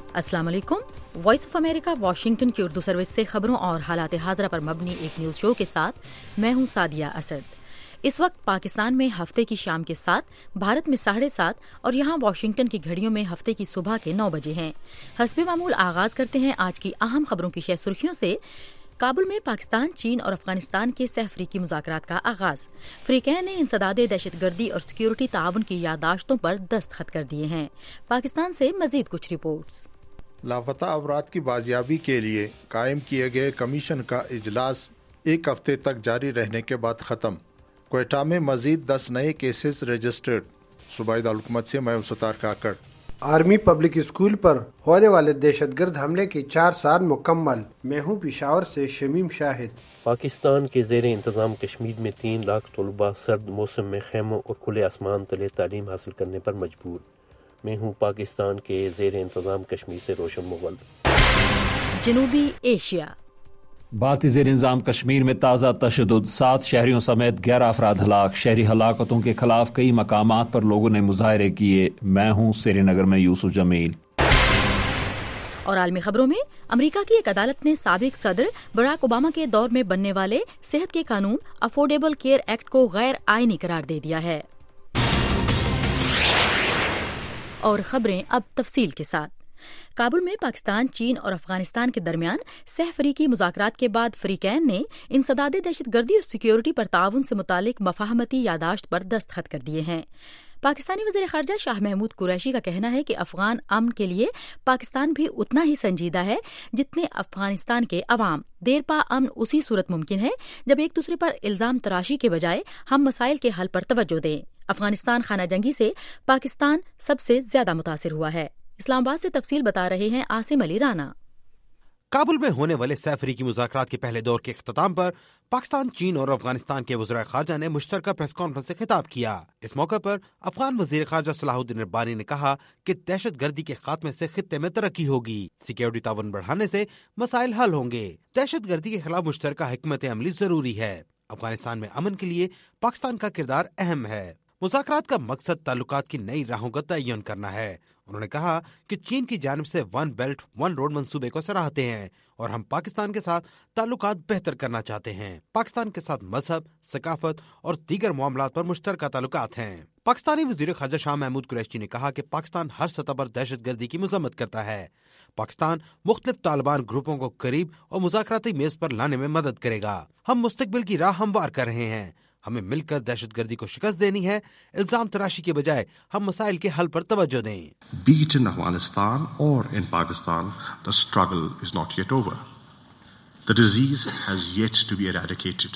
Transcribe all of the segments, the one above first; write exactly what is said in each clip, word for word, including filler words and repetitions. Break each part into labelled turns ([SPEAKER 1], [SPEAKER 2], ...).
[SPEAKER 1] अस्सलाम वालेकुम। Voice of America Washington की उर्दू सर्विस से खबरों और हालात हाज़रा पर मबनी एक न्यूज़ शो के साथ मैं हूं सादिया असद। इस वक्त पाकिस्तान में हफ्ते की शाम के सात, भारत में साढ़े सात और यहाँ वाशिंगटन की घड़ियों में हफ्ते की सुबह के नौ बजे हैं। हस्बे मामूल आगाज करते हैं आज की अहम खबरों की शह सुर्खियों से। काबुल में पाकिस्तान, चीन और अफगानिस्तान के सह अफ्रीकी मुज़ाकरात का आगाज। अफ्रीकैन ने इंसदादे दहशतगर्दी और सिक्योरिटी ताउन की याददाश्तों पर दस्तखत कर दिए हैं। पाकिस्तान से मजीद कुछ रिपोर्ट्स।
[SPEAKER 2] लापता अफराद की बाजियाबी के लिए कायम किए गए कमीशन का इजलास एक हफ्ते तक जारी रहने के बाद ख़त्म। क्वेटा में मजीद दस नए केसेस रजिस्टर्ड। सूबाई दारुल हुकूमत से मैं Sattar Kakar.
[SPEAKER 3] Army public school पर होने वाले दहशतगर्द हमले के चार साल मुकम्मल। मैं हूँ पिशावर से शमीम शाहिद।
[SPEAKER 4] पाकिस्तान के ज़ेर इंतज़ाम कश्मीर में तीन लाख तलबा सर्द मौसम में खेमों और खुले आसमान तले तालीम हासिल करने पर मजबूर। मैं हूँ पाकिस्तान के ज़ेर इंतज़ाम कश्मीर से रोशन मुगल।
[SPEAKER 1] जनूबी एशिया।
[SPEAKER 5] भारतीय ज़ेर इंतज़ाम कश्मीर में ताज़ा तशद्दुद, सात शहरियों समेत ग्यारह अफराद हलाक। शहरी हलाकतों के खिलाफ कई मकामात पर लोगों ने मुजाहरे किए। मैं हूँ श्रीनगर में यूसुफ जमील।
[SPEAKER 1] और आलमी खबरों में अमेरिका की एक अदालत ने साबिक सदर बराक ओबामा के दौर में बनने वाले सेहत के कानून अफोर्डेबल केयर एक्ट को गैर आईनी करार दे दिया है। और खबरें अब तफसील के साथ। काबुल में पाकिस्तान, चीन और अफगानिस्तान के दरमियान सह अफ्रीकी मुज़ाकरात के बाद अफ्रीकैन ने इंसदादे दहशतगर्दी और सिक्योरिटी पर ताउन से मुतालिक मफाहमती यादाश्त पर दस्तखत कर दिए हैं। पाकिस्तानी वज़ीर ख़ारजा शाह महमूद कुरैशी का कहना है कि अफगान अमन के लिए पाकिस्तान भी उतना ही संजीदा है जितने अफगानिस्तान के अवाम। देर पा अमन उसी सूरत मुमकिन है जब एक दूसरे पर इल्जाम तराशी के बजाय हम मसाइल के हल पर तवज्जो दें। अफगानिस्तान खाना जंगी से पाकिस्तान सबसे ज्यादा मुतासिर हुआ है। इस्लामाबाद से तफसील बता रहे हैं आसिम अली राना।
[SPEAKER 6] काबुल में होने वाले सह अफ्रीकी मुज़ाकरात के पहले दौर के इख्तिताम पर पाकिस्तान, चीन और अफगानिस्तान के वज़ीर ख़ारजा ने मुश्तरका प्रेस कॉन्फ्रेंस से खिताब किया। इस मौके पर अफगान वज़ीर ख़ारजा सलाहुद्दीन रब्बानी ने कहा कि दहशत गर्दी के खात्मे से खित्ते में तरक्की होगी, सिक्योरिटी ताउन बढ़ाने से मसाइल हल होंगे। दहशत गर्दी के खिलाफ मुश्तरका हिकमत अमली जरूरी है। अफगानिस्तान में अमन के लिए पाकिस्तान का किरदार अहम है। मुज़ाकरात का मकसद ताल्लुकात की नई राहों का तयन करना है। उन्होंने कहा कि चीन की जानिब से वन बेल्ट वन रोड मंसूबे को सराहते हैं और हम पाकिस्तान के साथ ताल्लुकात बेहतर करना चाहते हैं। पाकिस्तान के साथ मजहब, सकाफत और दीगर मामलात पर मुश्तरका ताल्लुकात हैं। पाकिस्तानी वज़ीर ख़ारजा शाह महमूद कुरैशी ने कहा कि पाकिस्तान हर सतह पर दहशत गर्दी की मजम्मत करता है। पाकिस्तान मुख्तलिफ तालिबान ग्रुपों को करीब और मुज़ाकराती मेज पर लाने में मदद करेगा। हम मुस्तकबिल की राह हमवार कर रहे हैं। हमें मिलकर दहशत गर्दी को शिकस्त देनी है। इल्जाम तराशी के बजाय हम मसाइल के हल पर तवज्जो दें।
[SPEAKER 7] Be it in Afghanistan or in Pakistan, the struggle is not yet over. The disease has yet to be eradicated.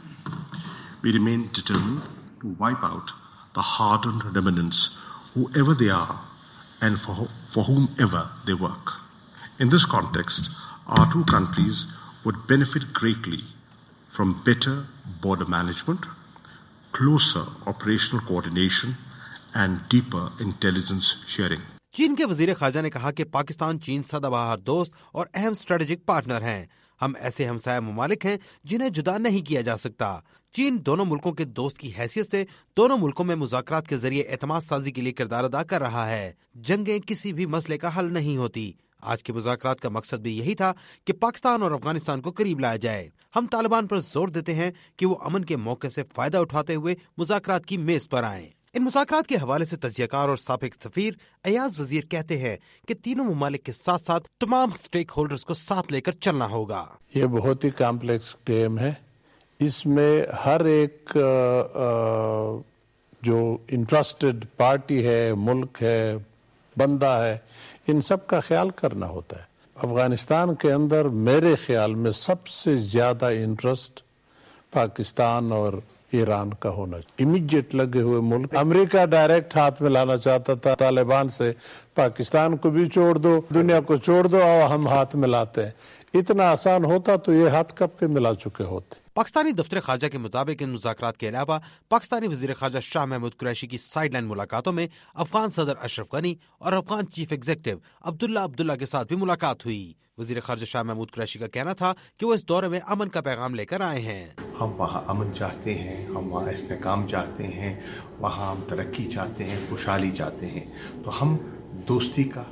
[SPEAKER 7] We remain determined to wipe out the hardened remnants, whoever they are and for, for whomever they work. In this context, our two countries would benefit greatly from better border management, closer operational coordination and deeper intelligence sharing.
[SPEAKER 6] चीन के वज़ीर ख़ारजा ने कहा कि पाकिस्तान चीन सदाबहार दोस्त और अहम स्ट्रेटेजिक पार्टनर हैं। हम ऐसे हमसाया ममालिक हैं जिन्हें जुदा नहीं किया जा सकता। चीन दोनों मुल्कों के दोस्त की हैसियत से दोनों मुल्कों में मुज़ाकरात के जरिए एतमाद साजी के लिए किरदार अदा कर रहा है। जंगें किसी भी मसले का हल नहीं होती। आज के मुज़ाकरात का मकसद भी यही था कि पाकिस्तान और अफगानिस्तान को करीब लाया जाए। हम तालिबान पर जोर देते हैं कि वो अमन के मौके से फायदा उठाते हुए मुज़ाकरात की मेज पर आएं। इन मुज़ाकरात के हवाले से तज्ज़ियाकार और साबिक़ सफ़ीर अयाज वज़ीर कहते हैं कि तीनों ममालिक के साथ साथ तमाम स्टेक होल्डर्स को साथ लेकर चलना होगा।
[SPEAKER 8] ये बहुत ही कॉम्प्लेक्स गेम है। इसमें हर एक जो इंटरेस्टेड पार्टी है, मुल्क है, बंदा है, इन सब का ख्याल करना होता है। अफगानिस्तान के अंदर मेरे ख्याल में सबसे ज्यादा इंटरेस्ट पाकिस्तान और ईरान का होना चाहिए। इमीडिएट लगे हुए मुल्क। अमेरिका डायरेक्ट हाथ में लाना चाहता था तालिबान से, पाकिस्तान को भी छोड़ दो, दुनिया को छोड़ दो और हम हाथ मिलाते हैं। इतना आसान होता तो ये हाथ कब के मिला चुके होते।
[SPEAKER 6] पाकिस्तानी दफ्तर ख़ारजा के मुताबिक इन मुज़ाकरात के अलावा पाकिस्तानी वज़ीर ख़ारजा शाह महमूद कुरैशी की साइडलाइन मुलाकातों में अफगान सदर अशरफ गनी और अफगान चीफ एग्जीक्यूटिव अब्दुल्ला अब्दुल्ला के साथ भी मुलाकात हुई। वज़ीर ख़ारजा शाह महमूद कुरैशी का कहना था कि वो इस दौरे में अमन का पैगाम लेकर आए हैं।
[SPEAKER 7] हम वहाँ अमन चाहते हैं, हम वहाँ इस्तेकाम चाहते हैं, वहाँ हम तरक्की चाहते हैं, खुशहाली चाहते हैं। तो हम दोस्ती का,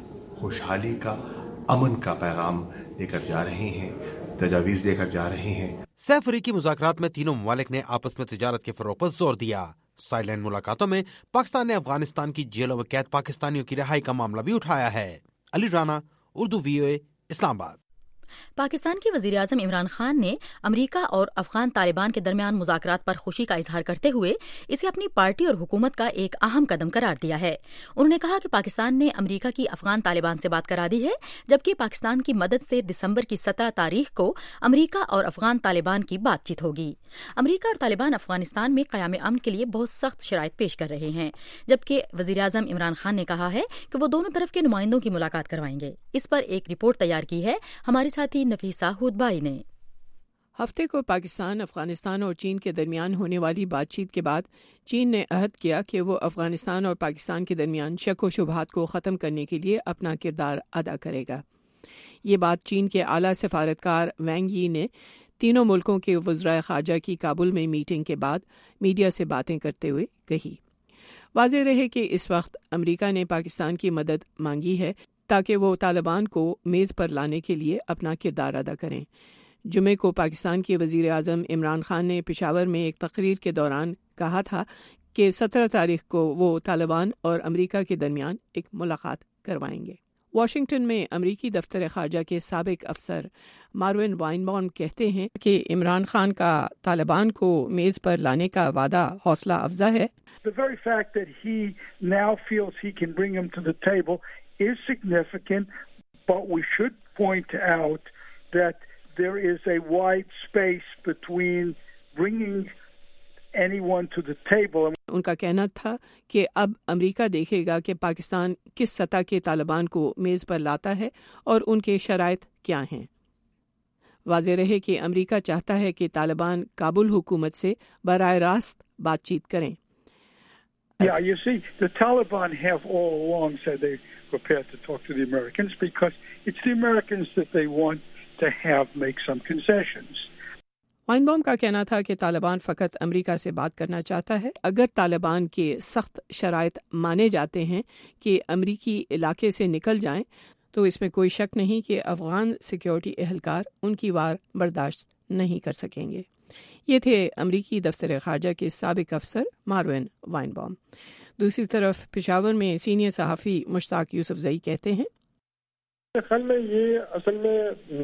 [SPEAKER 7] خوشحالی کا، امن کا پیغام لے کر جا رہے ہیں، تجاویز لے کر جا رہے ہیں۔
[SPEAKER 6] سہ فریقی مذاکرات میں تینوں ممالک نے آپس میں تجارت کے فروغ پر زور دیا۔ سائیڈ لائن ملاقاتوں میں پاکستان نے افغانستان کی جیلوں میں قید پاکستانیوں کی رہائی کا معاملہ بھی اٹھایا ہے۔ علی رانا، اردو وی او اے، اسلام آباد۔
[SPEAKER 1] پاکستان کے وزیر اعظم عمران خان نے امریکہ اور افغان طالبان کے درمیان مذاکرات پر خوشی کا اظہار کرتے ہوئے اسے اپنی پارٹی اور حکومت کا ایک اہم قدم قرار دیا ہے۔ انہوں نے کہا کہ پاکستان نے امریکہ کی افغان طالبان سے بات کرا دی ہے، جبکہ پاکستان کی مدد سے دسمبر کی سترہ تاریخ کو امریکہ اور افغان طالبان کی بات چیت ہوگی۔ امریکہ اور طالبان افغانستان میں قیام امن کے لیے بہت سخت شرائط پیش کر رہے ہیں، جبکہ وزیر اعظم عمران خان نے کہا ہے کہ وہ دونوں طرف کے نمائندوں کی ملاقات کروائیں گے۔ اس پر ایک رپورٹ تیار کی ہے ہمارے ساتھی نفیسہ ہودبائی نے۔
[SPEAKER 9] ہفتے کو پاکستان، افغانستان اور چین کے درمیان ہونے والی بات چیت کے بعد چین نے عہد کیا کہ وہ افغانستان اور پاکستان کے درمیان شک و شبہات کو ختم کرنے کے لیے اپنا کردار ادا کرے گا۔ یہ بات چین کے اعلیٰ سفارتکار وینگ یی نے تینوں ملکوں کے وزرائے خارجہ کی کابل میں میٹنگ کے بعد میڈیا سے باتیں کرتے ہوئے کہی۔ واضح رہے کہ اس وقت امریکہ نے پاکستان کی مدد مانگی ہے تاکہ وہ طالبان کو میز پر لانے کے لیے اپنا کردار ادا کریں۔ جمعے کو پاکستان کے وزیر اعظم عمران خان نے پشاور میں ایک تقریر کے دوران کہا تھا کہ سترہ تاریخ کو وہ طالبان اور امریکہ کے درمیان ایک ملاقات کروائیں گے۔ واشنگٹن میں امریکی دفتر خارجہ کے سابق افسر ماروین وائنبام کہتے ہیں کہ عمران خان کا طالبان کو میز پر لانے کا وعدہ حوصلہ افزا ہے۔
[SPEAKER 10] The very fact that he now feels he can bring them to the table is significant, but we should point out that there is a wide space between bringing anyone to the table.
[SPEAKER 9] ان کا کہنا تھا کہ اب امریکہ دیکھے گا کہ پاکستان کس سطح کے طالبان کو میز پر لاتا ہے اور ان کے شرائط کیا ہیں۔ واضح رہے کہ امریکہ چاہتا ہے کہ طالبان کابل حکومت سے براہ راست بات چیت کریں۔
[SPEAKER 10] Yeah, you see, the Taliban have all along said they're prepared to talk to the Americans because it's the Americans that they want to have make some concessions.
[SPEAKER 9] وائنبام کا کہنا تھا کہ طالبان فقط امریکہ سے بات کرنا چاہتا ہے۔ اگر طالبان کے سخت شرائط مانے جاتے ہیں کہ امریکی علاقے سے نکل جائیں تو اس میں کوئی شک نہیں کہ افغان سیکیورٹی اہلکار ان کی وار برداشت نہیں کر سکیں گے۔ یہ تھے امریکی دفتر خارجہ کے سابق افسر ماروین وائنبام۔ دوسری طرف پشاور میں سینئر صحافی مشتاق یوسف زئی کہتے ہیں
[SPEAKER 11] خیال میں یہ اصل میں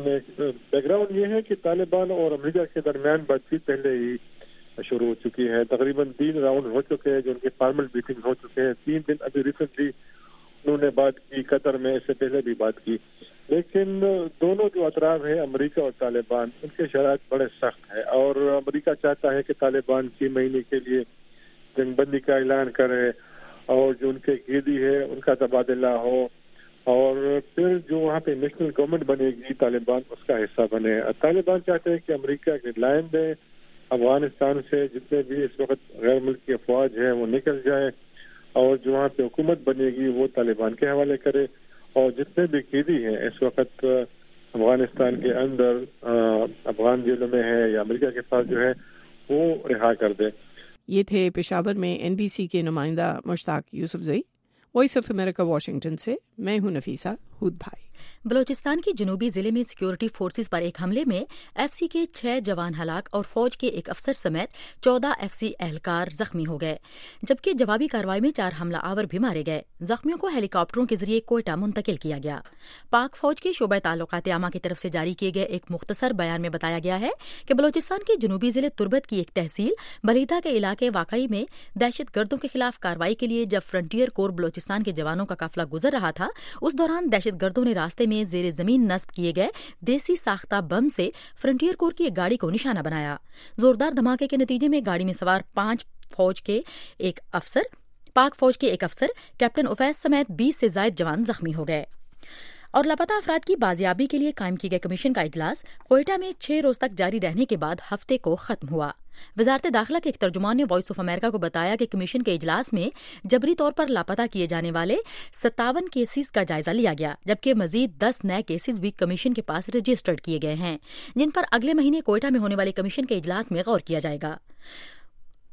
[SPEAKER 11] بیک گراؤنڈ یہ ہے کہ طالبان اور امریکہ کے درمیان بات چیت پہلے ہی شروع ہو چکی ہے۔ تقریباً تین راؤنڈ ہو چکے ہیں جو ان کے فارمل میٹنگ ہو چکے ہیں۔ تین دن ابھی ریسنٹلی انہوں نے بات کی، قطر میں، اس سے پہلے بھی بات کی، لیکن دونوں جو اطراف ہیں امریکہ اور طالبان ان کے شرائط بڑے سخت ہیں، اور امریکہ چاہتا ہے کہ طالبان چھ مہینے کے لیے جنگ بندی کا اعلان کرے اور جو ان کے قیدی ہے ان کا تبادلہ ہو، اور پھر جو وہاں پہ نیشنل گورنمنٹ بنے گی طالبان اس کا حصہ بنے۔ طالبان چاہتے ہیں کہ امریکہ ریڈ لائن دے، افغانستان سے جتنے بھی اس وقت غیر ملکی افواج ہیں وہ نکل جائیں، اور جو وہاں پہ حکومت بنے گی وہ طالبان کے حوالے کرے، اور جتنے بھی قیدی ہیں اس وقت افغانستان کے اندر افغان جیلوں میں ہے یا امریکہ کے پاس جو ہے وہ رہا کر دے۔
[SPEAKER 9] یہ تھے پشاور میں این بی سی کے نمائندہ Mushtaq Yousafzai. Voice of America Washington سے میں ہوں نفیسہ ہود بھائی۔
[SPEAKER 1] بلوچستان کے جنوبی ضلع میں سیکورٹی فورسز پر ایک حملے میں ایف سی کے چھ جوان ہلاک اور فوج کے ایک افسر سمیت چودہ ایف سی اہلکار زخمی ہو گئے، جبکہ جوابی کارروائی میں چار حملہ آور بھی مارے گئے۔ زخمیوں کو ہیلی کاپٹروں کے ذریعے کوئٹہ منتقل کیا گیا۔ پاک فوج کے شعبہ تعلقات عامہ کی طرف سے جاری کیے گئے ایک مختصر بیان میں بتایا گیا ہے کہ بلوچستان کے جنوبی ضلع تربت کی ایک تحصیل بلیدہ کے علاقے واقعی میں دہشت گردوں کے خلاف کارروائی کے لیے جب فرنٹیئر کور بلوچستان کے جوانوں کا قافلہ گزر رہا تھا، اس دوران دہشت گردوں نے راستے میں زیر زمین نصب کیے گئے دیسی ساختہ بم سے فرنٹیئر کور کی ایک گاڑی کو نشانہ بنایا۔ زوردار دھماکے کے نتیجے میں گاڑی میں سوار پانچ فوج کے ایک افسر پاک فوج کے ایک افسر کیپٹن اوفیس سمیت بیس سے زائد جوان زخمی ہو گئے۔ اور لاپتہ افراد کی بازیابی کے لیے قائم کی گئے کمیشن کا اجلاس کوئٹہ میں چھ روز تک جاری رہنے کے بعد ہفتے کو ختم ہوا۔ وزارت داخلہ کے ایک ترجمان نے وائس آف امریکہ کو بتایا کہ کمیشن کے اجلاس میں جبری طور پر لاپتہ کیے جانے والے ستاون کیسز کا جائزہ لیا گیا، جبکہ مزید دس نئے کیسز بھی کمیشن کے پاس رجسٹرڈ کیے گئے ہیں، جن پر اگلے مہینے کوئٹہ میں ہونے والے کمیشن کے اجلاس میں غور کیا جائے گا۔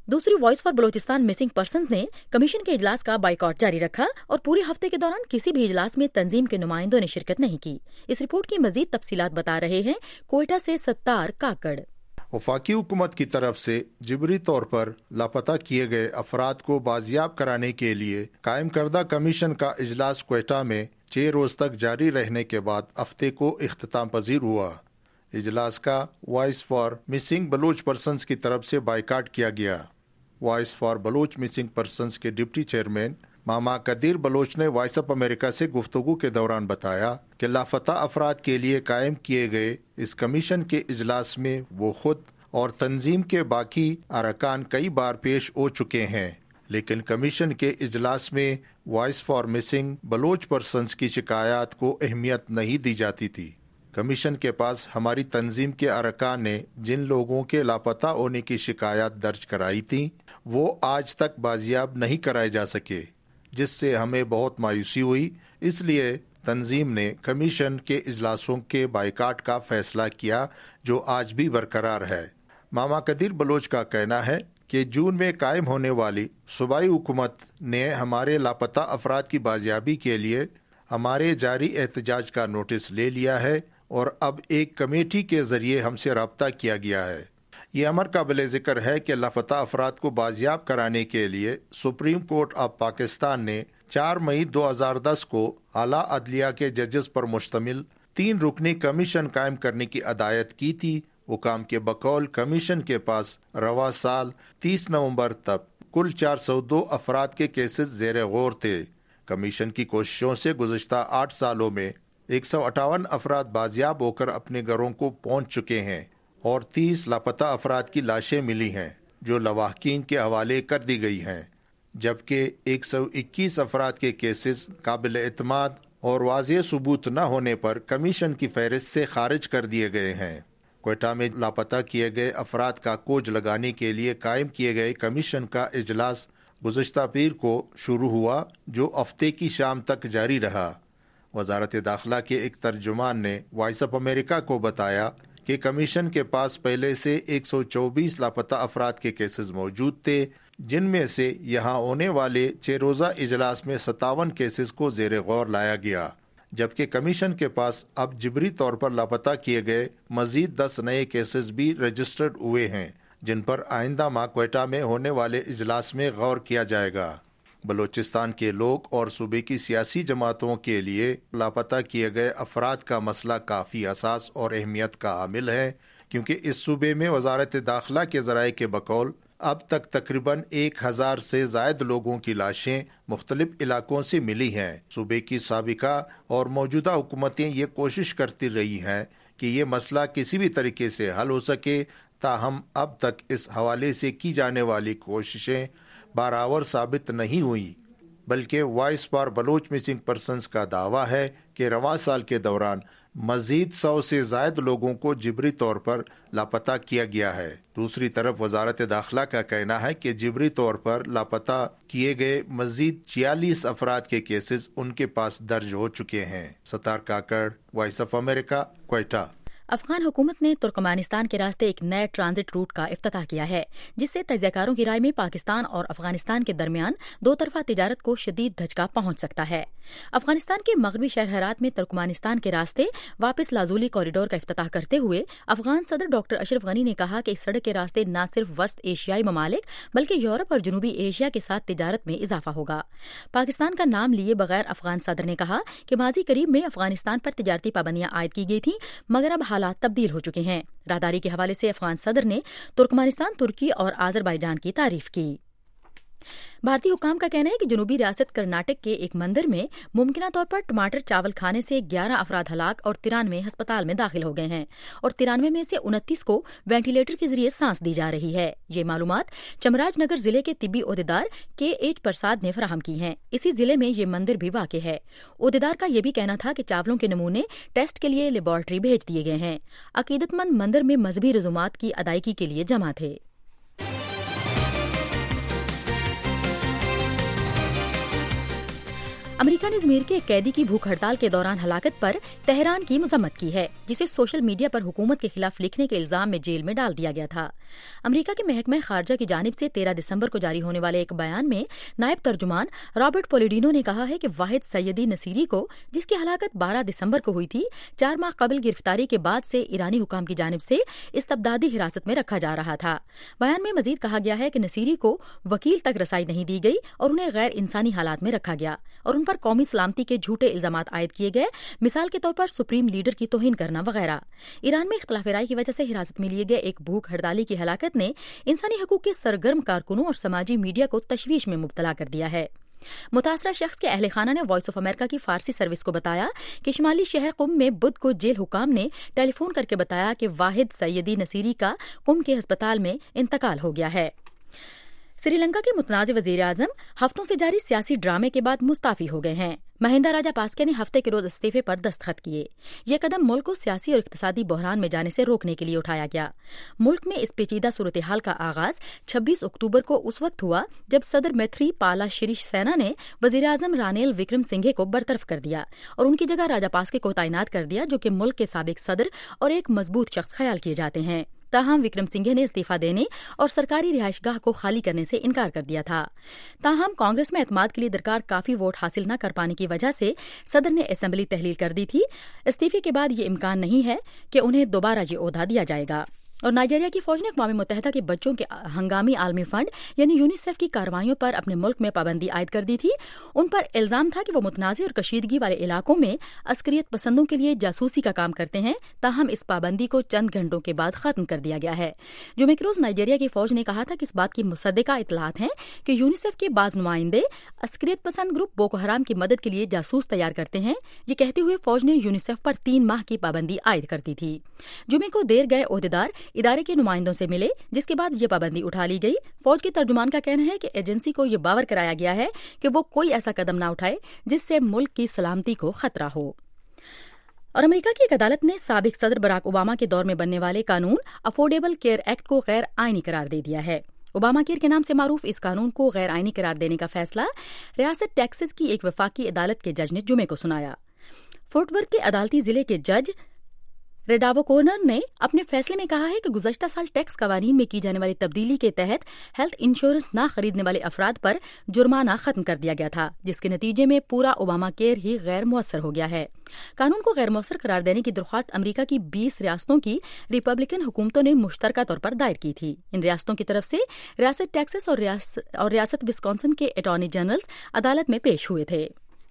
[SPEAKER 1] دوسری voice for Balochistan missing persons نے کمیشن کے اجلاس کا بائیکاٹ جاری رکھا اور پورے ہفتے کے دوران کسی بھی اجلاس میں تنظیم کے نمائندوں نے شرکت نہیں کی۔ اس رپورٹ کی مزید تفصیلات بتا رہے ہیں کوئٹہ سے ستار کاکڑ۔
[SPEAKER 2] وفاقی حکومت کی طرف سے جبری طور پر لاپتہ کیے گئے افراد کو بازیاب کرانے کے لیے قائم کردہ کمیشن کا اجلاس کوئٹہ میں چھ روز تک جاری رہنے کے بعد ہفتے کو اختتام پذیر ہوا۔ اجلاس کا voice for missing Baloch persons کی طرف سے بائیکاٹ کیا گیا۔ Voice for Baloch missing persons کے ڈپٹی چیئرمین ماما قدیر بلوچ نے وائس آف امریکہ سے گفتگو کے دوران بتایا کہ لاپتہ افراد کے لیے قائم کیے گئے اس کمیشن کے اجلاس میں وہ خود اور تنظیم کے باقی ارکان کئی بار پیش ہو چکے ہیں، لیکن کمیشن کے اجلاس میں voice for missing Baloch persons کی شکایات کو اہمیت نہیں دی جاتی تھی۔ کمیشن کے پاس ہماری تنظیم کے ارکان نے جن لوگوں کے لاپتہ ہونے کی شکایات درج کرائی تھیں وہ آج تک بازیاب نہیں کرائے جا سکے، جس سے ہمیں بہت مایوسی ہوئی۔ اس لیے تنظیم نے کمیشن کے اجلاسوں کے بائیکاٹ کا فیصلہ کیا جو آج بھی برقرار ہے۔ ماما قدیر بلوچ کا کہنا ہے کہ جون میں قائم ہونے والی صوبائی حکومت نے ہمارے لاپتہ افراد کی بازیابی کے لیے ہمارے جاری احتجاج کا نوٹس لے لیا ہے اور اب ایک کمیٹی کے ذریعے ہم سے رابطہ کیا گیا ہے۔ یہ امر قابل ذکر ہے کہ لاپتہ افراد کو بازیاب کرانے کے لیے سپریم کورٹ آف پاکستان نے چار مئی دو ہزار دس کو اعلیٰ عدلیہ کے ججز پر مشتمل تین رکنی کمیشن قائم کرنے کی ہدایت کی تھی۔ حکام کے بقول کمیشن کے پاس رواں سال تیس نومبر تک کل چار سو دو افراد کے کیسز زیر غور تھے۔ کمیشن کی کوششوں سے گزشتہ آٹھ سالوں میں ایک سو اٹھاون افراد بازیاب ہو کر اپنے گھروں کو پہنچ چکے ہیں اور تیس لاپتہ افراد کی لاشیں ملی ہیں جو لواحقین کے حوالے کر دی گئی ہیں، جبکہ ایک سو اکیس افراد کے کیسز قابل اعتماد اور واضح ثبوت نہ ہونے پر کمیشن کی فہرست سے خارج کر دیے گئے ہیں۔ کوئٹہ میں لاپتہ کیے گئے افراد کا کوج لگانے کے لیے قائم کیے گئے کمیشن کا اجلاس گزشتہ پیر کو شروع ہوا جو ہفتے کی شام تک جاری رہا۔ وزارت داخلہ کے ایک ترجمان نے وائس آف امریکہ کو بتایا کہ کمیشن کے پاس پہلے سے ایک سو چوبیس لاپتہ افراد کے کیسز موجود تھے، جن میں سے یہاں ہونے والے چھ روزہ اجلاس میں ستاون کیسز کو زیر غور لایا گیا، جبکہ کمیشن کے پاس اب جبری طور پر لاپتہ کیے گئے مزید دس نئے کیسز بھی رجسٹرڈ ہوئے ہیں، جن پر آئندہ ماہ کوئٹہ میں ہونے والے اجلاس میں غور کیا جائے گا۔ بلوچستان کے لوگ اور صوبے کی سیاسی جماعتوں کے لیے لاپتہ کیے گئے افراد کا مسئلہ کافی حساس اور اہمیت کا حامل ہے، کیونکہ اس صوبے میں وزارت داخلہ کے ذرائع کے بقول اب تک تقریباً ایک ہزار سے زائد لوگوں کی لاشیں مختلف علاقوں سے ملی ہیں۔ صوبے کی سابقہ اور موجودہ حکومتیں یہ کوشش کرتی رہی ہیں کہ یہ مسئلہ کسی بھی طریقے سے حل ہو سکے، تاہم اب تک اس حوالے سے کی جانے والی کوششیں برابر ثابت نہیں ہوئی، بلکہ voice for Baloch missing persons کا دعویٰ ہے کہ رواں سال کے دوران مزید سو سے زائد لوگوں کو جبری طور پر لاپتہ کیا گیا ہے۔ دوسری طرف وزارت داخلہ کا کہنا ہے کہ جبری طور پر لاپتہ کیے گئے مزید چھیالیس افراد کے کیسز ان کے پاس درج ہو چکے ہیں۔ Sattar Kakar, voice of America, Quetta.
[SPEAKER 1] Afghan حکومت نے ترکمانستان کے راستے ایک نئے ٹرانزٹ روٹ کا افتتاح کیا ہے، جس سے تجزیہ کاروں کی رائے میں پاکستان اور افغانستان کے درمیان دو طرفہ تجارت کو شدید دھچکا پہنچ سکتا ہے۔ افغانستان کے مغربی شہر ہرات میں ترکمانستان کے راستے واپس لازولی کوریڈور کا افتتاح کرتے ہوئے افغان صدر ڈاکٹر اشرف غنی نے کہا کہ اس سڑک کے راستے نہ صرف وسط ایشیائی ممالک بلکہ یورپ اور جنوبی ایشیا کے ساتھ تجارت میں اضافہ ہوگا۔ پاکستان کا نام لیے بغیر افغان صدر نے کہا کہ ماضی قریب میں افغانستان پر تجارتی پابندیاں عائد کی گئی تھیں، مگر اب حالات تبدیل ہو چکے ہیں۔ راہداری کے حوالے سے افغان صدر نے ترکمانستان، ترکی اور آذربائیجان کی تعریف کی۔ بھارتی حکام کا کہنا ہے کہ جنوبی ریاست کرناٹک کے ایک مندر میں ممکنہ طور پر ٹماٹر چاول کھانے سے گیارہ افراد ہلاک اور ترانوے ہسپتال میں داخل ہو گئے ہیں اور ترانوے میں سے انتیس کو وینٹیلیٹر کے ذریعے سانس دی جا رہی ہے۔ یہ معلومات چمراج نگر ضلع کے طبی عہدیدار کے ایچ پرساد نے فراہم کی ہیں۔ اسی ضلع میں یہ مندر بھی واقع ہے۔ عہدیدار کا یہ بھی کہنا تھا کہ چاولوں کے نمونے ٹیسٹ کے لیے لیبارٹری بھیج دیے گئے ہیں۔ عقیدت مند مندر میں مذہبی رسومات کی ادائیگی کے لیے جمع تھے۔ امریکہ نے ازمیر کے ایک قیدی کی بھوک ہڑتال کے دوران ہلاکت پر تہران کی مذمت کی ہے، جسے سوشل میڈیا پر حکومت کے خلاف لکھنے کے الزام میں جیل میں ڈال دیا گیا تھا۔ امریکہ کے محکمہ خارجہ کی جانب سے تیرہ دسمبر کو جاری ہونے والے ایک بیان میں نائب ترجمان رابرٹ پولیڈینو نے کہا ہے کہ واحد سیدی نصیری کو، جس کی ہلاکت بارہ دسمبر کو ہوئی تھی، چار ماہ قبل گرفتاری کے بعد سے ایرانی حکام کی جانب سے استبدادی حراست میں رکھا جا رہا تھا۔ بیان میں مزید کہا گیا ہے کہ نصیری کو وکیل تک رسائی نہیں دی گئی اور انہیں غیر انسانی حالات میں رکھا گیا اور ان پر قومی سلامتی کے جھوٹے الزامات عائد کیے گئے، مثال کے طور پر سپریم لیڈر کی توہین کرنا وغیرہ۔ ایران میں اختلاف رائے کی وجہ سے حراست میں لیے گئے ایک بھوک ہڑتالی کی ہلاکت نے انسانی حقوق کے سرگرم کارکنوں اور سماجی میڈیا کو تشویش میں مبتلا کر دیا ہے۔ متاثرہ شخص کے اہل خانہ نے وائس آف امریکہ کی فارسی سروس کو بتایا کہ شمالی شہر قم میں بدھ کو جیل حکام نے ٹیلی فون کر کے بتایا کہ واحد سیدی نصیری کا قم کے ہسپتال میں انتقال ہو گیا ہے۔ سری لنکا کے متنازع وزیر اعظم ہفتوں سے جاری سیاسی ڈرامے کے بعد مستعفی ہو گئے ہیں۔ مہندا راجا پاسکے نے ہفتے کے روز استعفے پر دستخط کیے۔ یہ قدم ملک کو سیاسی اور اقتصادی بحران میں جانے سے روکنے کے لیے اٹھایا گیا۔ ملک میں اس پیچیدہ صورتحال کا آغاز چھبیس اکتوبر کو اس وقت ہوا جب صدر میتری پالا شری سینا نے وزیر اعظم رانیل وکرم سنگھے کو برطرف کر دیا اور ان کی جگہ راجا پاسکے کو تعینات کر دیا، جو کہ ملک کے سابق صدر اور ایک مضبوط شخص خیال کیے جاتے ہیں۔ تاہم وکرم سنگھے نے استعفی دینے اور سرکاری رہائش گاہ کو خالی کرنے سے انکار کر دیا تھا۔ تاہم کانگریس میں اعتماد کے لیے درکار کافی ووٹ حاصل نہ کر پانے کی وجہ سے صدر نے اسمبلی تحلیل کر دی تھی۔ استعفے کے بعد یہ امکان نہیں ہے کہ انہیں دوبارہ یہ عہدہ دیا جائے گا۔ اور نائجیریا کی فوج نے اقوام متحدہ کے بچوں کے ہنگامی عالمی فنڈ یعنی یونیسیف کی کارروائیوں پر اپنے ملک میں پابندی عائد کر دی تھی۔ ان پر الزام تھا کہ وہ متنازع اور کشیدگی والے علاقوں میں عسکریت پسندوں کے لیے جاسوسی کا کام کرتے ہیں۔ تاہم اس پابندی کو چند گھنٹوں کے بعد ختم کر دیا گیا ہے۔ جمعے کے روز نائجیریا کی فوج نے کہا تھا کہ اس بات کی مصدقہ اطلاعات ہیں کہ یونیسیف کے بعض نمائندے عسکریت پسند گروپ بوکو حرام کی مدد کے لیے جاسوس تیار کرتے ہیں۔ یہ کہتے ہوئے فوج نے یونیسیف پر تین ماہ کی پابندی عائد کر دی تھی۔ جمعے کو دیر گئے عہدیدار ادارے کے نمائندوں سے ملے، جس کے بعد یہ پابندی اٹھا لی گئی۔ فوج کے ترجمان کا کہنا ہے کہ ایجنسی کو یہ باور کرایا گیا ہے کہ وہ کوئی ایسا قدم نہ اٹھائے جس سے ملک کی سلامتی کو خطرہ ہو۔ اور امریکہ کی ایک عدالت نے سابق صدر براک اوباما کے دور میں بننے والے قانون افورڈیبل کیئر ایکٹ کو غیر آئینی قرار دے دیا ہے۔ اوباما کیئر کے نام سے معروف اس قانون کو غیر آئینی قرار دینے کا فیصلہ ریاست ٹیکساس کی ایک وفاقی عدالت کے جج نے جمعے کو سنایا۔ فورٹ ورتھ کے عدالتی ضلع کے جج ریڈاو کورنر نے اپنے فیصلے میں کہا ہے کہ گزشتہ سال ٹیکس قوانین میں کی جانے والی تبدیلی کے تحت ہیلتھ انشورنس نہ خریدنے والے افراد پر جرمانہ ختم کر دیا گیا تھا، جس کے نتیجے میں پورا اوباما کیئر ہی غیر مؤثر ہو گیا ہے۔ قانون کو غیر مؤثر قرار دینے کی درخواست امریکہ کی بیس ریاستوں کی ریپبلکن حکومتوں نے مشترکہ طور پر دائر کی تھی۔ ان ریاستوں کی طرف سے ریاست ٹیکساس اور ریاست اور ریاست وسکونسن کے اٹارنی جنرلز عدالت میں پیش ہوئے تھے۔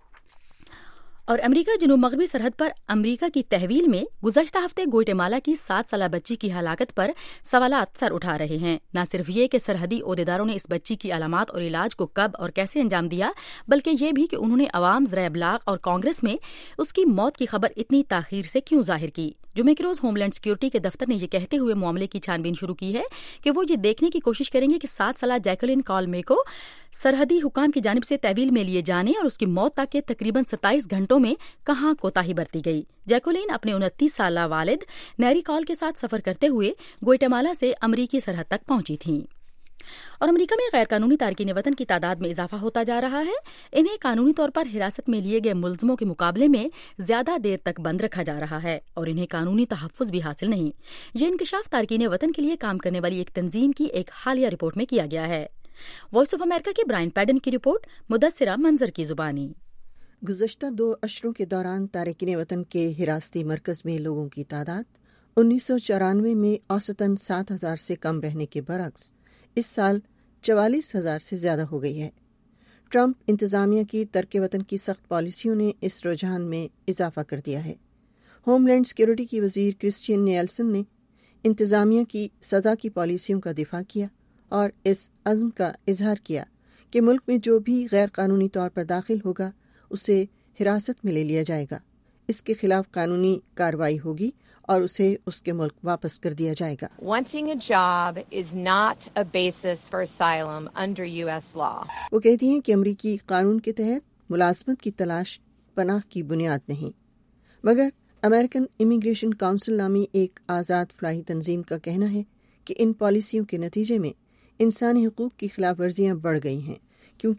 [SPEAKER 1] اور امریکہ جنوب مغربی سرحد پر امریکہ کی تحویل میں گزشتہ ہفتے گوئٹمالا کی سات سالہ بچی کی ہلاکت پر سوالات سر اٹھا رہے ہیں۔ نہ صرف یہ کہ سرحدی عہدیداروں نے اس بچی کی علامات اور علاج کو کب اور کیسے انجام دیا، بلکہ یہ بھی کہ انہوں نے عوام، ذرائع ابلاغ اور کانگریس میں اس کی موت کی خبر اتنی تاخیر سے کیوں ظاہر کی۔ جمعے کے روز ہوم لینڈ سیکورٹی کے دفتر نے یہ کہتے ہوئے معاملے کی چھان بین شروع کی ہے کہ وہ یہ دیکھنے کی کوشش کریں گے کہ سات سالہ جیکولین کالمے کو سرحدی حکام کی جانب سے تحویل میں لیے جانے اور اس کی موت تک کے تقریباً ستائیس گھنٹوں میں کہاں کوتاہی برتی گئی۔ جیکولین اپنے انتیس سالہ والد نیری کال کے ساتھ سفر کرتے ہوئے گوئٹمالا سے امریکی سرحد تک پہنچی تھیں۔ اور امریکہ میں غیر قانونی تارکین وطن کی تعداد میں اضافہ ہوتا جا رہا ہے۔ انہیں قانونی طور پر حراست میں لیے گئے ملزموں کے مقابلے میں زیادہ دیر تک بند رکھا جا رہا ہے اور انہیں قانونی تحفظ بھی حاصل نہیں۔ یہ انکشاف تارکین وطن کے لیے کام کرنے والی ایک تنظیم کی ایک حالیہ رپورٹ میں کیا گیا ہے۔ وائس آف امریکہ کے برائن پیڈن کی رپورٹ، مدثرہ منظر کی زبانی۔
[SPEAKER 12] گزشتہ دو اشروں کے دوران تارکین وطن کے حراستی مرکز میں لوگوں کی تعداد انیس سو چورانوے میں اوسطاً سات ہزار سے کم رہنے کے برعکس اس سال چوالیس ہزار سے زیادہ ہو گئی ہے۔ ٹرمپ انتظامیہ کی ترک وطن کی سخت پالیسیوں نے اس رجحان میں اضافہ کر دیا ہے۔ ہوم لینڈ سیکورٹی کی وزیر کرسچین نیلسن نے انتظامیہ کی سزا کی پالیسیوں کا دفاع کیا اور اس عزم کا اظہار کیا کہ ملک میں جو بھی غیر قانونی طور پر داخل ہوگا اسے حراست میں لے لیا جائے گا، اس کے خلاف قانونی کارروائی ہوگی اور اسے اس کے ملک واپس کر دیا جائے گا۔
[SPEAKER 13] Wanting a job is not a basis for asylum under U S law.
[SPEAKER 12] وہ کہتی ہیں کہ امریکی قانون کے تحت ملازمت کی تلاش پناہ کی بنیاد نہیں، مگر امریکن امیگریشن کونسل نامی ایک آزاد فلاحی تنظیم کا کہنا ہے کہ ان پالیسیوں کے نتیجے میں انسانی حقوق کی خلاف ورزیاں بڑھ گئی ہیں، کیونکہ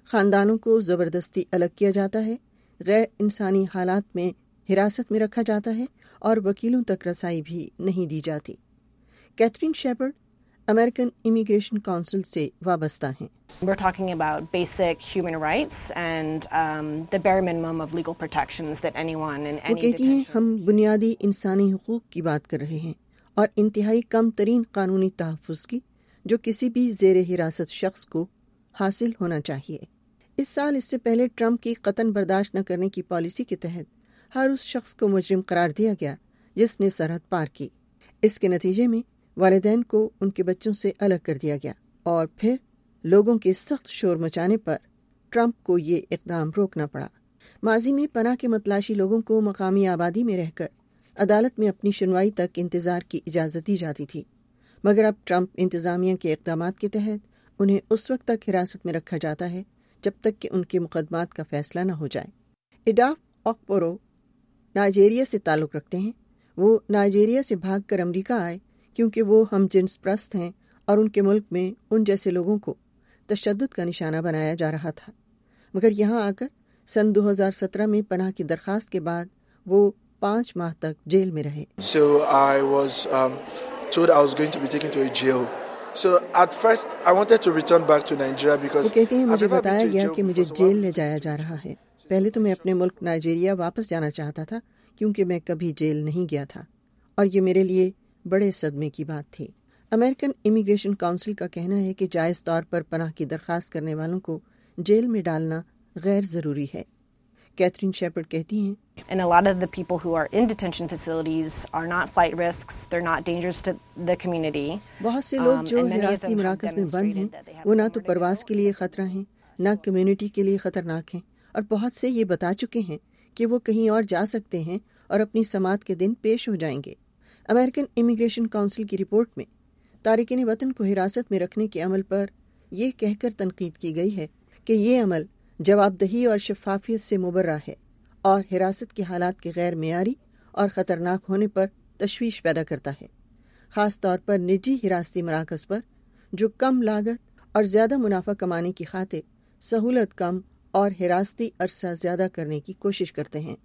[SPEAKER 12] خاندانوں کو زبردستی الگ کیا جاتا ہے، غیر انسانی حالات میں حراست میں رکھا جاتا ہے اور وکیلوں تک رسائی بھی نہیں دی جاتی۔ Catherine Shepard American immigration council سے وابستہ ہیں۔
[SPEAKER 14] We're talking about basic human rights and um, the bare minimum of legal protections that anyone in any
[SPEAKER 12] وہ کہتی ہیں ہم بنیادی انسانی حقوق کی بات کر رہے ہیں اور انتہائی کم ترین قانونی تحفظ کی جو کسی بھی زیر حراست شخص کو حاصل ہونا چاہیے۔ اس سال اس سے پہلے ٹرمپ کی قطعاً برداشت نہ کرنے کی پالیسی کے تحت ہر اس شخص کو مجرم قرار دیا گیا جس نے سرحد پار کی۔ اس کے نتیجے میں والدین کو ان کے بچوں سے الگ کر دیا گیا اور پھر لوگوں کے سخت شور مچانے پر ٹرمپ کو یہ اقدام روکنا پڑا۔ ماضی میں پناہ کے متلاشی لوگوں کو مقامی آبادی میں رہ کر عدالت میں اپنی سنوائی تک انتظار کی اجازت دی جاتی تھی، مگر اب ٹرمپ انتظامیہ کے اقدامات کے تحت انہیں اس وقت تک حراست میں رکھا جاتا ہے جب تک کہ ان کے مقدمات کا فیصلہ نہ ہو جائے۔ ایڈاف اوکپورو نائجیریا سے تعلق رکھتے ہیں۔ وہ نائجیریا سے بھاگ کر امریکہ آئے کیونکہ وہ ہم جنس پرست ہیں اور ان کے ملک میں ان جیسے لوگوں کو تشدد کا نشانہ بنایا جا رہا تھا، مگر یہاں آ کر سن دو ہزار سترہ میں پناہ کی درخواست کے بعد وہ پانچ ماہ تک جیل میں رہے۔
[SPEAKER 15] So I was um, told I was going to be taken to a jail. So at first I wanted to return back to Nigeria because
[SPEAKER 12] وہ کہتے ہیں مجھے بتایا گیا کہ مجھے جیل لے جایا جا رہا ہے۔ پہلے تو میں اپنے ملک نائجیریا واپس جانا چاہتا تھا کیونکہ میں کبھی جیل نہیں گیا تھا اور یہ میرے لیے بڑے صدمے کی بات تھی۔ امریکن امیگریشن کونسل کا کہنا ہے کہ جائز طور پر پناہ کی درخواست کرنے والوں کو جیل میں ڈالنا غیر ضروری ہے۔ کیتھرین شیپرڈ کہتی ہیں
[SPEAKER 14] And a lot of the people who are in detention facilities are not flight risks, they're not dangerous to the community.
[SPEAKER 12] بہت سے لوگ جو حراستی مراکز میں بند ہیں وہ نہ تو پرواز کے لیے خطرہ ہیں نہ کمیونٹی کے لیے خطرناک ہیں، اور بہت سے یہ بتا چکے ہیں کہ وہ کہیں اور جا سکتے ہیں اور اپنی سماعت کے دن پیش ہو جائیں گے۔ امریکن امیگریشن کونسل کی رپورٹ میں تارکین وطن کو حراست میں رکھنے کے عمل پر یہ کہہ کر تنقید کی گئی ہے کہ یہ عمل جواب دہی اور شفافیت سے مبرہ ہے اور حراست کے حالات کے غیر معیاری اور خطرناک ہونے پر تشویش پیدا کرتا ہے، خاص طور پر نجی حراستی مراکز پر جو کم لاگت اور زیادہ منافع کمانے کی خاطر سہولت کم اور حراستی عرصہ زیادہ کرنے کی کوشش کرتے ہیں۔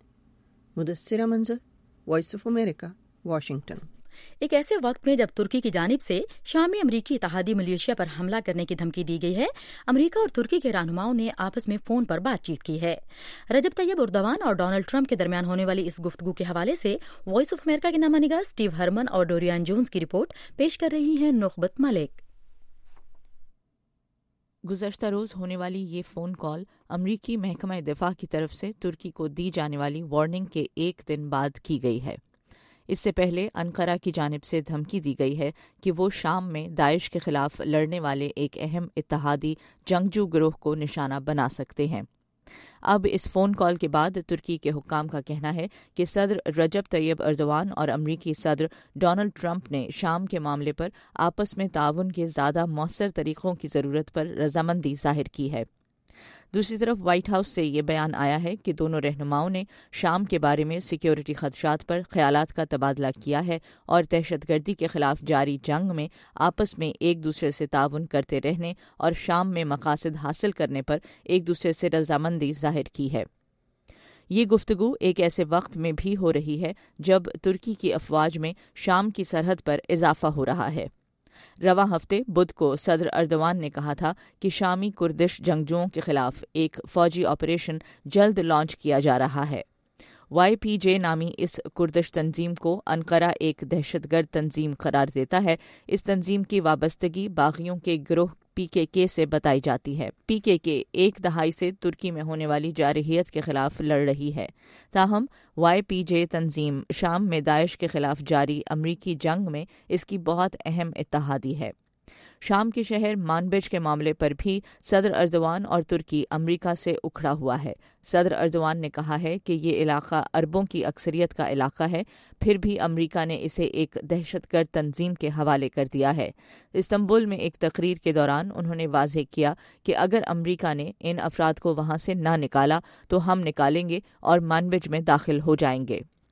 [SPEAKER 12] مدثرہ منظر، وائس آف امریکہ، واشنگٹن۔
[SPEAKER 1] ایک ایسے وقت میں جب ترکی کی جانب سے شامی امریکی اتحادی ملیشیا پر حملہ کرنے کی دھمکی دی گئی ہے، امریکہ اور ترکی کے رہنماؤں نے آپس میں فون پر بات چیت کی ہے۔ رجب طیب اردوان اور ڈونلڈ ٹرمپ کے درمیان ہونے والی اس گفتگو کے حوالے سے وائس آف امریکہ کے نامہ نگار سٹیو ہرمن اور ڈوریان جونز کی رپورٹ پیش کر رہی ہیں نخبت ملک۔
[SPEAKER 16] گزشتہ روز ہونے والی یہ فون کال امریکی محکمہ دفاع کی طرف سے ترکی کو دی جانے والی وارننگ کے ایک دن بعد کی گئی ہے۔ اس سے پہلے انقرہ کی جانب سے دھمکی دی گئی ہے کہ وہ شام میں داعش کے خلاف لڑنے والے ایک اہم اتحادی جنگجو گروہ کو نشانہ بنا سکتے ہیں۔ اب اس فون کال کے بعد ترکی کے حکام کا کہنا ہے کہ صدر رجب طیب اردوان اور امریکی صدر ڈونلڈ ٹرمپ نے شام کے معاملے پر آپس میں تعاون کے زیادہ مؤثر طریقوں کی ضرورت پر رضامندی ظاہر کی ہے۔ دوسری طرف وائٹ ہاؤس سے یہ بیان آیا ہے کہ دونوں رہنماؤں نے شام کے بارے میں سیکیورٹی خدشات پر خیالات کا تبادلہ کیا ہے اور دہشت گردی کے خلاف جاری جنگ میں آپس میں ایک دوسرے سے تعاون کرتے رہنے اور شام میں مقاصد حاصل کرنے پر ایک دوسرے سے رضامندی ظاہر کی ہے۔ یہ گفتگو ایک ایسے وقت میں بھی ہو رہی ہے جب ترکی کی افواج میں شام کی سرحد پر اضافہ ہو رہا ہے۔ رواں ہفتے بدھ کو صدر اردوان نے کہا تھا کہ شامی کردش جنگجوؤں کے خلاف ایک فوجی آپریشن جلد لانچ کیا جا رہا ہے۔ وائی پی جے نامی اس کردش تنظیم کو انقرہ ایک دہشت گرد تنظیم قرار دیتا ہے۔ اس تنظیم کی وابستگی باغیوں کے گروہ پی کے کے سے بتائی جاتی ہے۔ پی کے کے ایک دہائی سے ترکی میں ہونے والی جارحیت کے خلاف لڑ رہی ہے، تاہم وائی پی جے تنظیم شام میں داعش کے خلاف جاری امریکی جنگ میں اس کی بہت اہم اتحادی ہے۔ شام کے شہر مانبج کے معاملے پر بھی صدر اردوان اور ترکی امریکہ سے اکھڑا ہوا ہے۔ صدر اردوان نے کہا ہے کہ یہ علاقہ عربوں کی اکثریت کا علاقہ ہے، پھر بھی امریکہ نے اسے ایک دہشت گرد تنظیم کے حوالے کر دیا ہے۔ استنبول میں ایک تقریر کے دوران انہوں نے واضح کیا کہ اگر امریکہ نے ان افراد کو وہاں سے نہ نکالا تو ہم نکالیں گے اور مانبج میں داخل ہو جائیں گے۔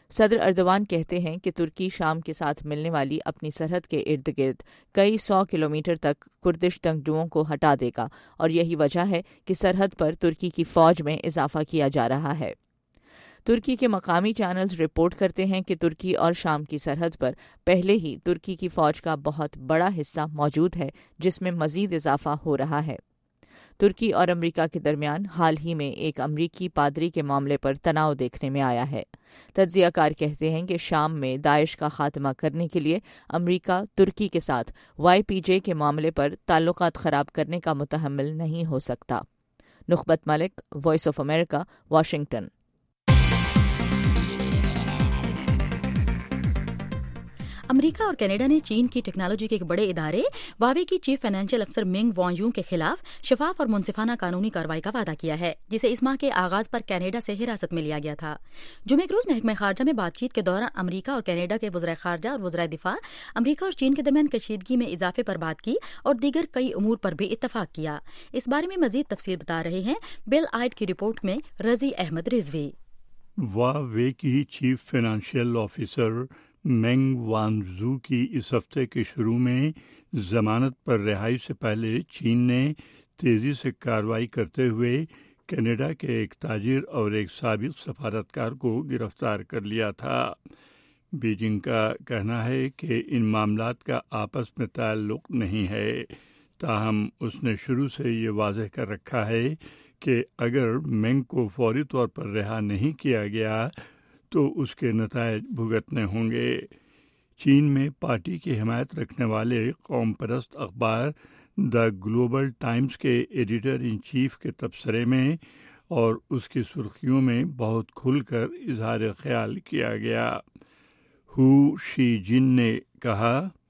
[SPEAKER 16] صدر اردوان کہتے ہیں کہ ترکی شام کے ساتھ ملنے والی اپنی سرحد کے ارد گرد کئی سو کلومیٹر تک کردش جنگجوؤں کو ہٹا دے گا اور یہی وجہ ہے کہ سرحد پر ترکی کی فوج میں اضافہ کیا جا رہا ہے۔ ترکی کے مقامی چینلز رپورٹ کرتے ہیں کہ ترکی اور شام کی سرحد پر پہلے ہی ترکی کی فوج کا بہت بڑا حصہ موجود ہے جس میں مزید اضافہ ہو رہا ہے۔ ترکی اور امریکہ کے درمیان حال ہی میں ایک امریکی پادری کے معاملے پر تناؤ دیکھنے میں آیا ہے۔ تجزیہ کار کہتے ہیں کہ شام میں داعش کا خاتمہ کرنے کے لیے امریکہ ترکی کے ساتھ وائی پی جے کے معاملے پر تعلقات خراب کرنے کا متحمل نہیں ہو سکتا۔ Nakhbat Malik, voice of America, Washington.
[SPEAKER 1] امریکہ اور کینیڈا نے چین کی ٹیکنالوجی کے ایک بڑے ادارے واوے کی چیف فائنینشیل افسر منگ وانگ یونگ کے خلاف شفاف اور منصفانہ قانونی کارروائی کا وعدہ کیا ہے، جسے اس ماہ کے آغاز پر کینیڈا سے حراست میں لیا گیا تھا۔ جمعہ روز محکمہ خارجہ میں بات چیت کے دوران امریکہ اور کینیڈا کے وزرائے خارجہ اور وزرائے دفاع امریکہ اور چین کے درمیان کشیدگی میں اضافے پر بات کی اور دیگر کئی امور پر بھی اتفاق کیا۔ اس بارے میں مزید تفصیل بتا رہے ہیں بل آئٹ کی رپورٹ میں رضی احمد رضوی۔
[SPEAKER 17] واوے کی chief financial officer Meng Wanzhou کی اس ہفتے کے شروع میں ضمانت پر رہائی سے پہلے چین نے تیزی سے کارروائی کرتے ہوئے کینیڈا کے ایک تاجر اور ایک سابق سفارتکار کو گرفتار کر لیا تھا۔ بیجنگ کا کہنا ہے کہ ان معاملات کا آپس میں تعلق نہیں ہے، تاہم اس نے شروع سے یہ واضح کر رکھا ہے کہ اگر مینگ کو فوری طور پر رہا نہیں کیا گیا تو اس کے نتائج بھگتنے ہوں گے۔ چین میں پارٹی کی حمایت رکھنے والے قوم پرست اخبار دا گلوبل ٹائمز کے ایڈیٹر ان چیف کے تبصرے میں اور اس کی سرخیوں میں بہت کھل کر اظہار خیال کیا گیا۔ ہو شی جن نے کہا،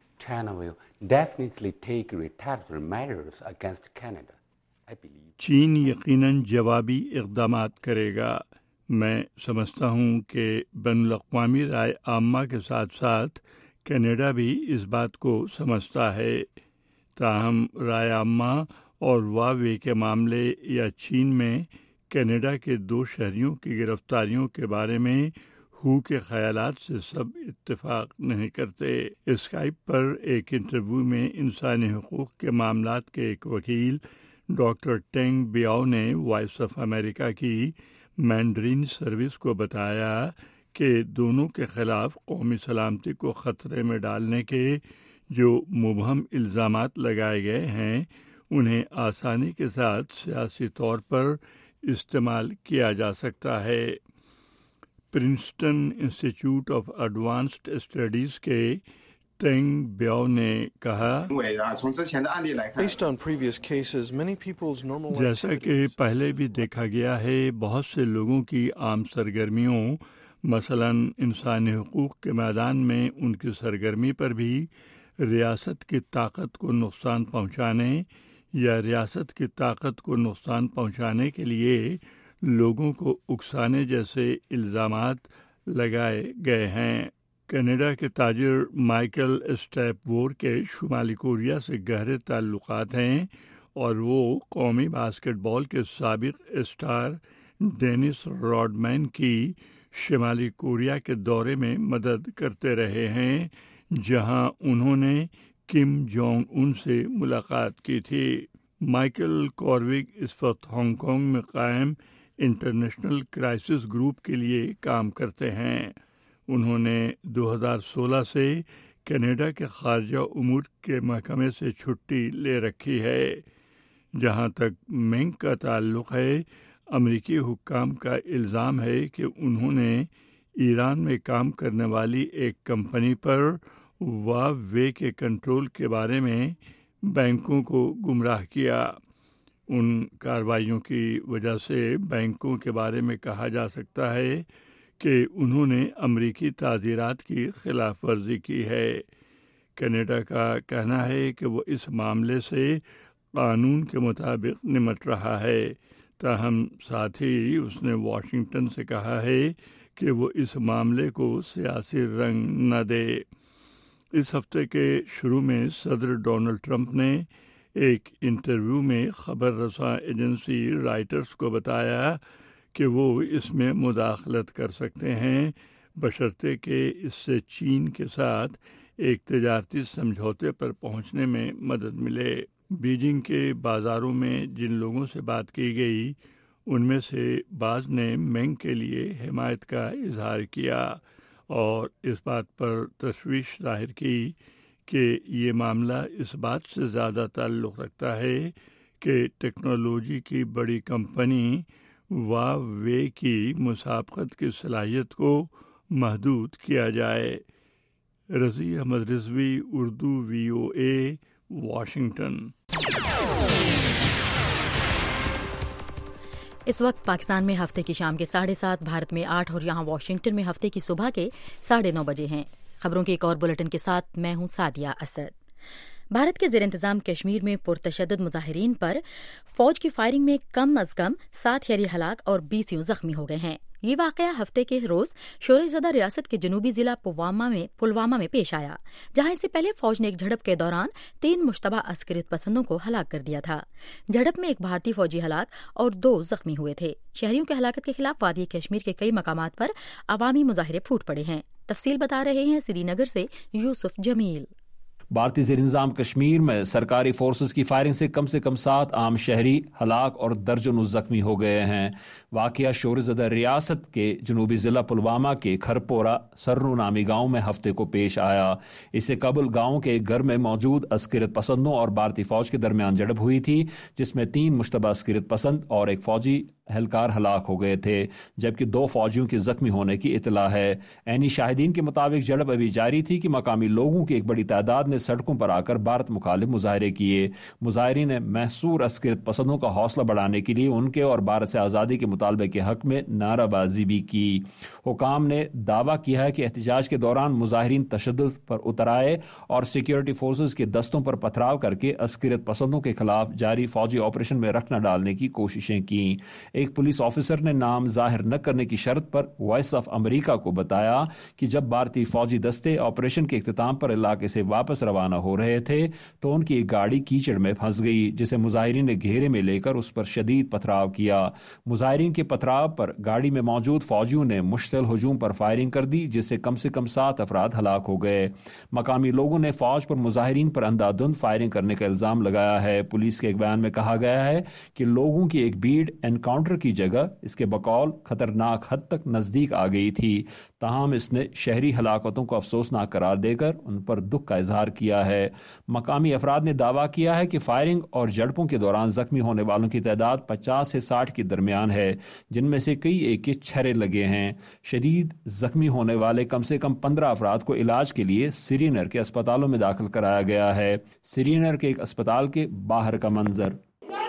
[SPEAKER 17] چین یقیناً جوابی اقدامات کرے گا۔ میں سمجھتا ہوں کہ بین الاقوامی رائے عامہ کے ساتھ ساتھ کینیڈا بھی اس بات کو سمجھتا ہے، تاہم رائے عامہ اور واوے کے معاملے یا چین میں کینیڈا کے دو شہریوں کی گرفتاریوں کے بارے میں ہو کے خیالات سے سب اتفاق نہیں کرتے۔ اسکائپ پر ایک انٹرویو میں انسانی حقوق کے معاملات کے ایک وکیل ڈاکٹر ٹینگ بیاؤ نے وائس آف امریکہ کی مینڈرین سروس کو بتایا کہ دونوں کے خلاف قومی سلامتی کو خطرے میں ڈالنے کے جو مبہم الزامات لگائے گئے ہیں انہیں آسانی کے ساتھ سیاسی طور پر استعمال کیا جا سکتا ہے۔ Princeton Institute of Advanced Studies کے تینگ بیاؤ نے کہا، جیسا کہ پہلے بھی دیکھا گیا ہے، بہت سے لوگوں کی عام سرگرمیوں مثلاً انسانی حقوق کے میدان میں ان کی سرگرمی پر بھی ریاست کی طاقت کو نقصان پہنچانے یا ریاست کی طاقت کو نقصان پہنچانے کے لیے لوگوں کو اکسانے جیسے الزامات لگائے گئے ہیں۔ کینیڈا کے تاجر مائیکل اسٹیپ وور کے شمالی کوریا سے گہرے تعلقات ہیں اور وہ قومی باسکٹ بال کے سابق اسٹار ڈینس راڈمین کی شمالی کوریا کے دورے میں مدد کرتے رہے ہیں، جہاں انہوں نے کم جونگ ان سے ملاقات کی تھی۔ مائیکل کاروگ اس وقت ہانگ کانگ میں قائم انٹرنیشنل کرائسس گروپ کے لیے کام کرتے ہیں۔ انہوں نے دو ہزار سولہ سے کینیڈا کے خارجہ امور کے محکمے سے چھٹی لے رکھی ہے۔ جہاں تک مینگ کا تعلق ہے، امریکی حکام کا الزام ہے کہ انہوں نے ایران میں کام کرنے والی ایک کمپنی پر واوے کے کنٹرول کے بارے میں بینکوں کو گمراہ کیا۔ ان کارروائیوں کی وجہ سے بینکوں کے بارے میں کہا جا سکتا ہے کہ انہوں نے امریکی تعزیرات کی خلاف ورزی کی ہے۔ کینیڈا کا کہنا ہے کہ وہ اس معاملے سے قانون کے مطابق نمٹ رہا ہے، تاہم ساتھ ہی اس نے واشنگٹن سے کہا ہے کہ وہ اس معاملے کو سیاسی رنگ نہ دے۔ اس ہفتے کے شروع میں صدر ڈونلڈ ٹرمپ نے ایک انٹرویو میں خبر رساں ایجنسی رائٹرز کو بتایا کہ وہ اس میں مداخلت کر سکتے ہیں، बशर्ते कि इससे चीन के साथ एक तजारती समझौते पर पहुंचने में मदद मिले। बीजिंग के बाज़ारों में जिन लोगों से बात की गई उनमें से बाज़ ने मेंग के लिए हिमायत का इजहार किया और इस बात पर तशवीश जाहिर की कि ये मामला इस बात से ज़्यादा ताल्लुक़ रखता है कि टेक्नोलॉजी की बड़ी कंपनी वावे की मुसाबकत की सलाहियत को महदूद किया जाए। Razi Ahmed Rizvi, Urdu V O A, Washington.
[SPEAKER 1] इस वक्त पाकिस्तान में हफ्ते की शाम के साढ़े सात, भारत में आठ और यहाँ वाशिंगटन में हफ्ते की सुबह के साढ़े नौ बजे हैं। खबरों के एक और बुलेटिन के साथ मैं हूं सादिया असद। भारत के जेर इंतजाम कश्मीर में पुरतशद्दुद मुजाहिरीन पर फौज की फायरिंग में कम अज कम सात शहरी हलाक और बीस यूं जख्मी हो गए हैं। ये वाकया हफ्ते के रोज शोरज़दा रियासत के जनूबी जिला पुलवामा में पुलवामा में पेश आया, जहां इससे पहले फौज ने एक झड़प के दौरान तीन मुश्तबा अस्करियत पसंदों को हलाक कर दिया था। झड़प में एक भारतीय फौजी हलाक और दो जख्मी हुए थे। शहरियों की हलाकत के खिलाफ वादी कश्मीर के कई मकामात पर अवामी मुजाहरे फूट पड़े हैं। तफसील बता रहे हैं श्रीनगर से यूसुफ जमील।
[SPEAKER 5] भारतीय ज़ेर इंतज़ाम कश्मीर में सरकारी फोर्सेस की फायरिंग से कम से कम सात आम शहरी हलाक और दर्जनों जख्मी हो गए हैं। वाकया शोरज़दा रियासत के जनूबी ज़िला पुलवामा के खरपोरा सर्रू नामी गांव में हफ्ते को पेश आया। इससे कबल गांव के एक घर में मौजूद अस्करियत पसंदों और भारतीय फौज के दरमियान झड़प हुई थी, जिसमें तीन मुश्तबा अस्करियत पसंद और एक फौजी एहलकार हलाक हो गए थे, जबकि दो फौजियों के जख्मी होने की इतला है। ऐनी शाहिदीन के मुताबिक झड़प अभी जारी थी कि मकामी लोगों की एक बड़ी तादाद ने सड़कों पर आकर भारत मुखालिफ मुजाहरे किए। मुजाहरीन ने महसूर अस्करियत पसंदों का हौसला बढ़ाने के लिए उनके और भारत से आज़ादी के मुतालबे के हक में नाराबाजी भी की। हुकाम ने दावा किया है कि एहतजाज के दौरान मुजाहरीन तशद्दुद पर उतर आए और सिक्योरिटी फोर्सेज के दस्तों पर पथराव करके अस्करियत पसंदों के खिलाफ जारी फौजी ऑपरेशन में रखना डालने की कोशिशें की। एक पुलिस ऑफिसर ने नाम जाहिर न करने की शर्त पर वॉइस ऑफ अमेरिका को बताया कि जब भारतीय फौजी दस्ते ऑपरेशन के इख्तिताम पर इलाके से वापस रवाना हो रहे थे तो उनकी एक गाड़ी कीचड़ में फंस गई, जिसे मुजाहिरीन ने घेरे में लेकर उस पर शदीद पथराव किया। मुजाहिरीन के पथराव पर गाड़ी में मौजूद फौजियों ने मुश्तल हुजूम पर फायरिंग कर दी, जिससे कम से कम सात अफराद हलाक हो गए। मकामी लोगों ने फौज पर मुजाहिरीन पर अंधाधुंध फायरिंग करने का इल्जाम लगाया है। पुलिस के एक बयान में कहा गया है कि लोगों की एक भीड़ एनकाउंटर की जगह इसके बकौल खतरनाक हद तक नजदीक आ गई थी। ताहम इसने शहरी हलाकतों को अफसोसनाक करार देकर उन पर दुख का इजहार किया है। मकामी अफराद ने दावा किया है कि फायरिंग और झड़पों के दौरान जख्मी होने वालों की तादाद पचास से साठ के दरमियान है, जिनमें से कई एक के छर्रे लगे हैं। शदीद जख्मी होने वाले कम से कम पंद्रह अफराद को इलाज के लिए श्रीनगर के अस्पतालों में दाखिल कराया गया है। श्रीनगर के एक अस्पताल के बाहर का मंजर।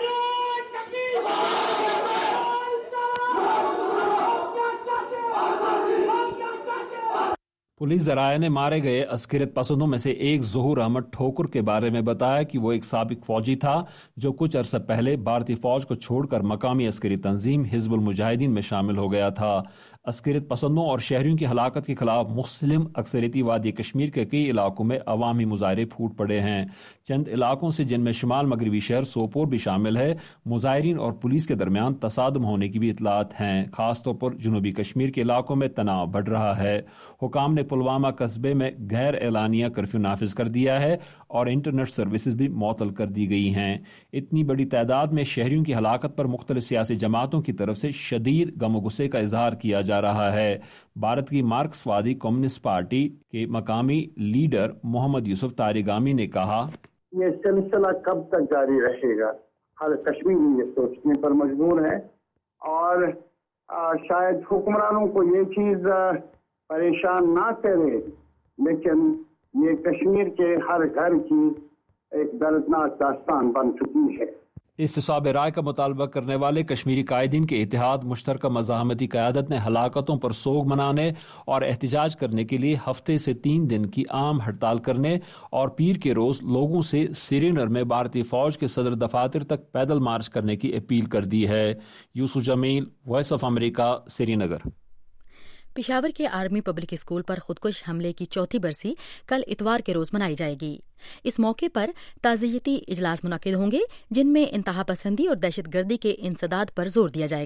[SPEAKER 5] पुलिस जराये ने मारे गए अस्करियत पसंदों में से एक ज़हूर अहमद ठोकुर के बारे में बताया कि वो एक साबिक फौजी था जो कुछ अरसा पहले भारतीय फौज को छोड़कर मकामी अस्करी तंजीम हिजबुल मुजाहिदीन में शामिल हो गया था। अस्करियत पसंदों और शहरियों की हलाकत के खिलाफ मुस्लिम अक्सरियती वादी कश्मीर के कई इलाकों में अवामी मुजाहरे फूट पड़े हैं। चंद इलाकों से, जिनमें शुमाल मगरबी शहर सोपोर भी शामिल है, मुजाहिरीन और पुलिस के दरमियान तसादम होने की भी इतलात हैं। खासतौर पर जनूबी कश्मीर के इलाकों में तनाव बढ़ रहा है। हुकाम ने पुलवामा कस्बे में गैर एलानिया कर्फ्यू नाफिज कर दिया है और इंटरनेट सर्विसेज भी मुअत्तल कर दी गई हैं। इतनी बड़ी तादाद में शहरियों की हलाकत पर मुख्तलिफ सियासी जमातों की तरफ से शदीद गम गुस्से का इजहार किया जा रहा है। भारत की मार्क्सवादी कम्युनिस्ट पार्टी के मकामी लीडर मोहम्मद यूसुफ तारिगामी ने कहा,
[SPEAKER 18] ये सिलसिला कब तक जारी रहेगा? हर कश्मीरी ये सोचने पर मजबूर है और आ, शायद हुक्मरानों को ये चीज परेशान ना करे, लेकिन ये कश्मीर के हर घर की एक दर्दनाक दास्तान बन चुकी है।
[SPEAKER 5] इस्तिसाब राय का मुतालबा करने वाले कश्मीरी कायदीन के इत्तेहाद मुश्तरका मज़ाहमती क़यादत ने हलाकतों पर सोग मनाने और एहतजाज करने के लिए हफ्ते से तीन दिन की आम हड़ताल करने और पीर के रोज लोगों से श्रीनगर में भारतीय फौज के सदर दफातर तक पैदल मार्च करने की अपील कर दी है। Yusuf Jameel, voice of America, Srinagar.
[SPEAKER 1] Peshawar के आर्मी पब्लिक स्कूल पर खुदकुश हमले की चौथी बरसी कल इतवार के रोज मनाई जाएगी। इस मौके पर ताज़ियती इजलास मुनक्किद होंगे, जिनमें इंतहा पसंदी और दहशतगर्दी के इंसदाद पर जोर दिया जाएगा।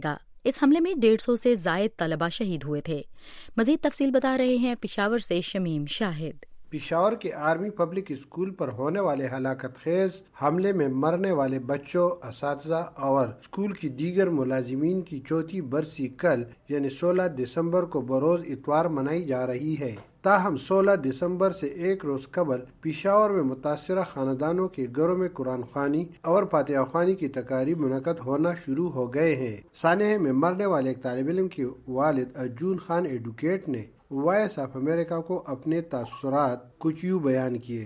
[SPEAKER 1] اس حملے میں ڈیڑھ سو سے زائد طلبہ شہید ہوئے تھے۔ مزید تفصیل بتا رہے ہیں پشاور سے شمیم شاہد۔
[SPEAKER 3] پشاور کے آرمی پبلک اسکول پر ہونے والے ہلاکت خیز حملے میں مرنے والے بچوں، اساتذہ اور اسکول کی دیگر ملازمین کی چوتھی برسی کل یعنی سولہ دسمبر کو بروز اتوار منائی جا رہی ہے۔ تاہم سولہ دسمبر سے ایک روز قبل پشاور میں متاثرہ خاندانوں کے گھروں میں قرآن خوانی اور فاتحہ خوانی کی تقاریب منعقد ہونا شروع ہو گئے ہیں۔ سانحے میں مرنے والے ایک طالب علم کے والد ارجن خان ایڈوکیٹ نے وائس آف امریکہ کو اپنے تاثرات کچھ یوں بیان کیے۔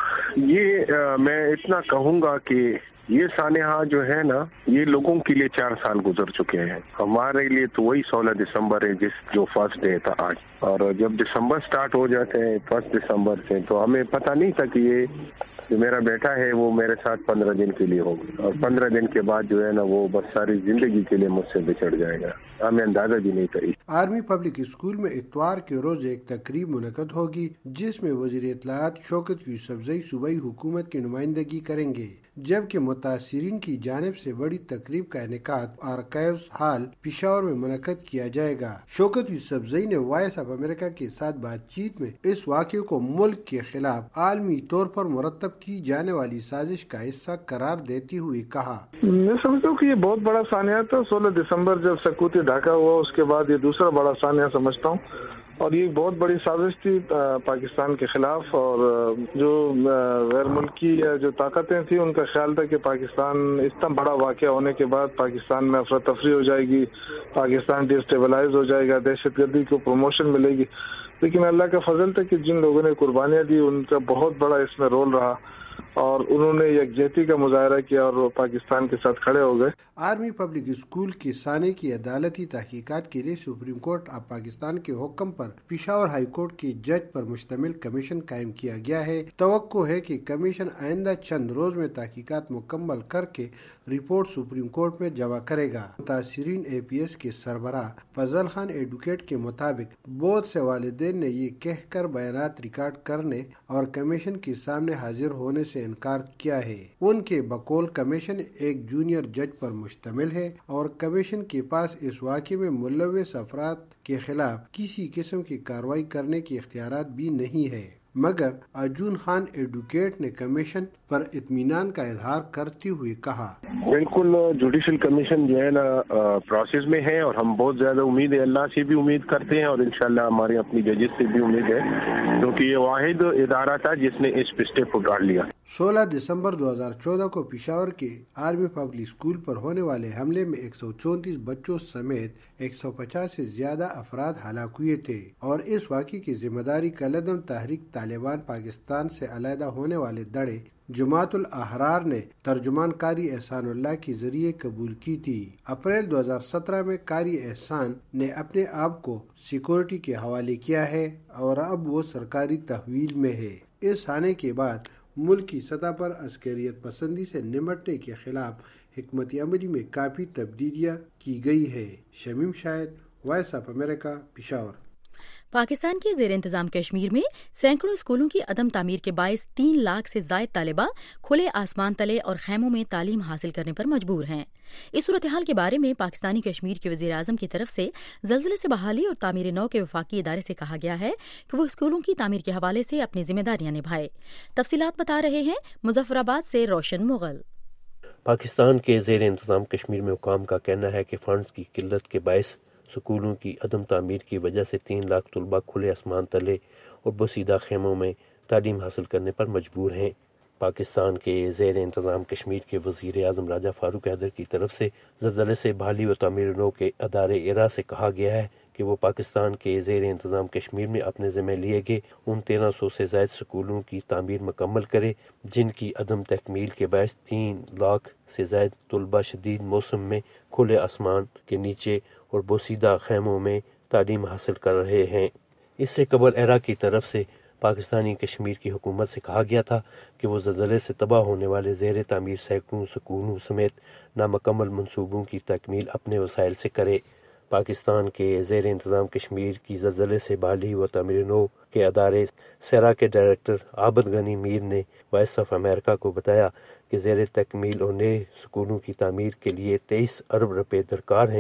[SPEAKER 19] یہ آ, میں اتنا کہوں گا کہ یہ سانحہ جو ہے نا، یہ لوگوں کے لیے چار سال گزر چکے ہیں، ہمارے لیے تو وہی سولہ دسمبر ہے جس جو فرسٹ ڈے تھا آج، اور جب دسمبر سٹارٹ ہو جاتے ہیں فرسٹ دسمبر سے تو ہمیں پتہ نہیں تھا کہ یہ جو میرا بیٹا ہے وہ میرے ساتھ پندرہ دن کے لیے ہوگا، اور پندرہ دن کے بعد جو ہے نا وہ بس ساری زندگی کے لیے مجھ سے بچڑ جائے گا، ہمیں اندازہ بھی نہیں تھا۔
[SPEAKER 3] آرمی پبلک اسکول میں اتوار کے روز ایک تقریب منعقد ہوگی جس میں وزیر اطلاعات شوکت یوسفزئی صوبائی حکومت کی نمائندگی کریں گے، جبکہ متاثرین کی جانب سے بڑی تقریب کا انعقاد آرکائیوز ہال پشاور میں منعقد کیا جائے گا۔ شوکت یوسفزئی نے وائس آف امریکہ کے ساتھ بات چیت میں اس واقعے کو ملک کے خلاف عالمی طور پر مرتب کی جانے والی سازش کا حصہ قرار دیتے ہوئے کہا،
[SPEAKER 20] میں سمجھتا ہوں کہ یہ بہت بڑا سانحہ تھا۔ سولہ دسمبر جب سکوتی ڈھاکہ ہوا اس کے بعد یہ دوسرا بڑا سانحہ سمجھتا ہوں، اور یہ بہت بڑی سازش تھی پاکستان کے خلاف، اور جو غیر ملکی جو طاقتیں تھیں ان کا خیال تھا کہ پاکستان اتنا بڑا واقعہ ہونے کے بعد پاکستان میں افراتفری ہو جائے گی، پاکستان ڈیسٹیبلائز ہو جائے گا، دہشت گردی کو پروموشن ملے گی، لیکن اللہ کا فضل تھا کہ جن لوگوں نے قربانیاں دی ان کا بہت بڑا اس میں رول رہا، اور انہوں نے یکجہتی کا مظاہرہ کیا اور پاکستان کے ساتھ کھڑے ہو گئے۔
[SPEAKER 3] آرمی پبلک اسکول کے سانحے کی عدالتی تحقیقات کے لیے سپریم کورٹ آف پاکستان کے حکم پر پشاور ہائی کورٹ کے جج پر مشتمل کمیشن قائم کیا گیا ہے۔ توقع ہے کہ کمیشن آئندہ چند روز میں تحقیقات مکمل کر کے رپورٹ سپریم کورٹ میں جمع کرے گا۔ متاثرین اے پی ایس کے سربراہ فضل خان ایڈوکیٹ کے مطابق بہت سے والدین نے یہ کہہ کر بیانات ریکارڈ کرنے اور کمیشن کے سامنے حاضر ہونے سے انکار کیا ہے۔ ان کے بقول کمیشن ایک جونیئر جج پر مشتمل ہے اور کمیشن کے پاس اس واقعے میں ملوث افراد کے خلاف کسی قسم کی کارروائی کرنے کے اختیارات بھی نہیں ہے، مگر ارجن خان ایڈوکیٹ نے کمیشن پر اطمینان کا اظہار کرتے ہوئے کہا،
[SPEAKER 19] بالکل جوڈیشل کمیشن جو ہے نا پروسیس میں ہے، اور ہم بہت زیادہ امید ہے، اللہ سے بھی امید کرتے ہیں اور انشاءاللہ ہماری اپنی ججز سے بھی امید ہے، کیونکہ یہ واحد ادارہ تھا جس نے اس پسٹے کو ڈال لیا۔
[SPEAKER 3] سولہ دسمبر دو ہزار چودہ کو پشاور کے آرمی پبلک اسکول پر ہونے والے حملے میں ایک سو چونتیس بچوں سمیت ایک سو پچاس سے زیادہ افراد ہلاک ہوئے تھے، اور اس واقعے کی ذمہ داری کالعدم تحریک طالبان پاکستان سے علیحدہ ہونے والے دڑے جماعت الاحرار نے ترجمان قاری احسان اللہ کے ذریعے قبول کی تھی۔ اپریل دو ہزار سترہ میں قاری احسان نے اپنے آپ کو سیکورٹی کے حوالے کیا ہے اور اب وہ سرکاری تحویل میں ہے۔ اس سانحے کے بعد ملک کی سطح پر عسکریت پسندی سے نمٹنے کے خلاف حکمت عملی میں کافی تبدیلیاں کی گئی ہے۔ Shamim Shahid, voice of America, Peshawar.
[SPEAKER 1] Pakistan کے زیر انتظام کشمیر میں سینکڑوں اسکولوں کی عدم تعمیر کے باعث تین لاکھ سے زائد طالبہ کھلے آسمان تلے اور خیموں میں تعلیم حاصل کرنے پر مجبور ہیں۔ اس صورتحال کے بارے میں پاکستانی کشمیر کے وزیر اعظم کی طرف سے زلزلے سے بحالی اور تعمیر نو کے وفاقی ادارے سے کہا گیا ہے کہ وہ اسکولوں کی تعمیر کے حوالے سے اپنی ذمہ داریاں نبھائے۔ تفصیلات بتا رہے ہیں مظفر آباد سے روشن مغل۔
[SPEAKER 4] پاکستان کے زیر انتظام کشمیر میں حکام کا کہنا ہے کہ فنڈز کی قلت کے باعث سکولوں کی عدم تعمیر کی وجہ سے تین لاکھ طلبہ کھلے آسمان تلے اور بوسیدہ خیموں میں تعلیم حاصل کرنے پر مجبور ہیں۔ پاکستان کے زیر انتظام کشمیر کے وزیر اعظم راجہ فاروق حیدر کی طرف سے زلزلے سے بحالی و تعمیر نو کے ادارے ارا سے کہا گیا ہے کہ وہ پاکستان کے زیر انتظام کشمیر میں اپنے ذمہ لیے گئے ان تیرہ سو سے زائد سکولوں کی تعمیر مکمل کرے جن کی عدم تکمیل کے باعث تین لاکھ سے زائد طلبہ شدید موسم میں کھلے آسمان کے نیچے اور بوسیدہ خیموں میں تعلیم حاصل کر رہے ہیں۔ اس سے قبل ایرا کی طرف سے پاکستانی کشمیر کی حکومت سے کہا گیا تھا کہ وہ زلزلے سے تباہ ہونے والے زیر تعمیر سینکڑوں سکولوں سمیت نامکمل منصوبوں کی تکمیل اپنے وسائل سے کرے۔ پاکستان کے زیر انتظام کشمیر کی زلزلے سے بحالی و تعمیر نو کے ادارے سیرا کے ڈائریکٹر عابد غنی میر نے وائس آف امریکہ کو بتایا کہ زیر تکمیل اور نئے سکولوں کی تعمیر کے لیے تیئیس ارب روپے درکار ہیں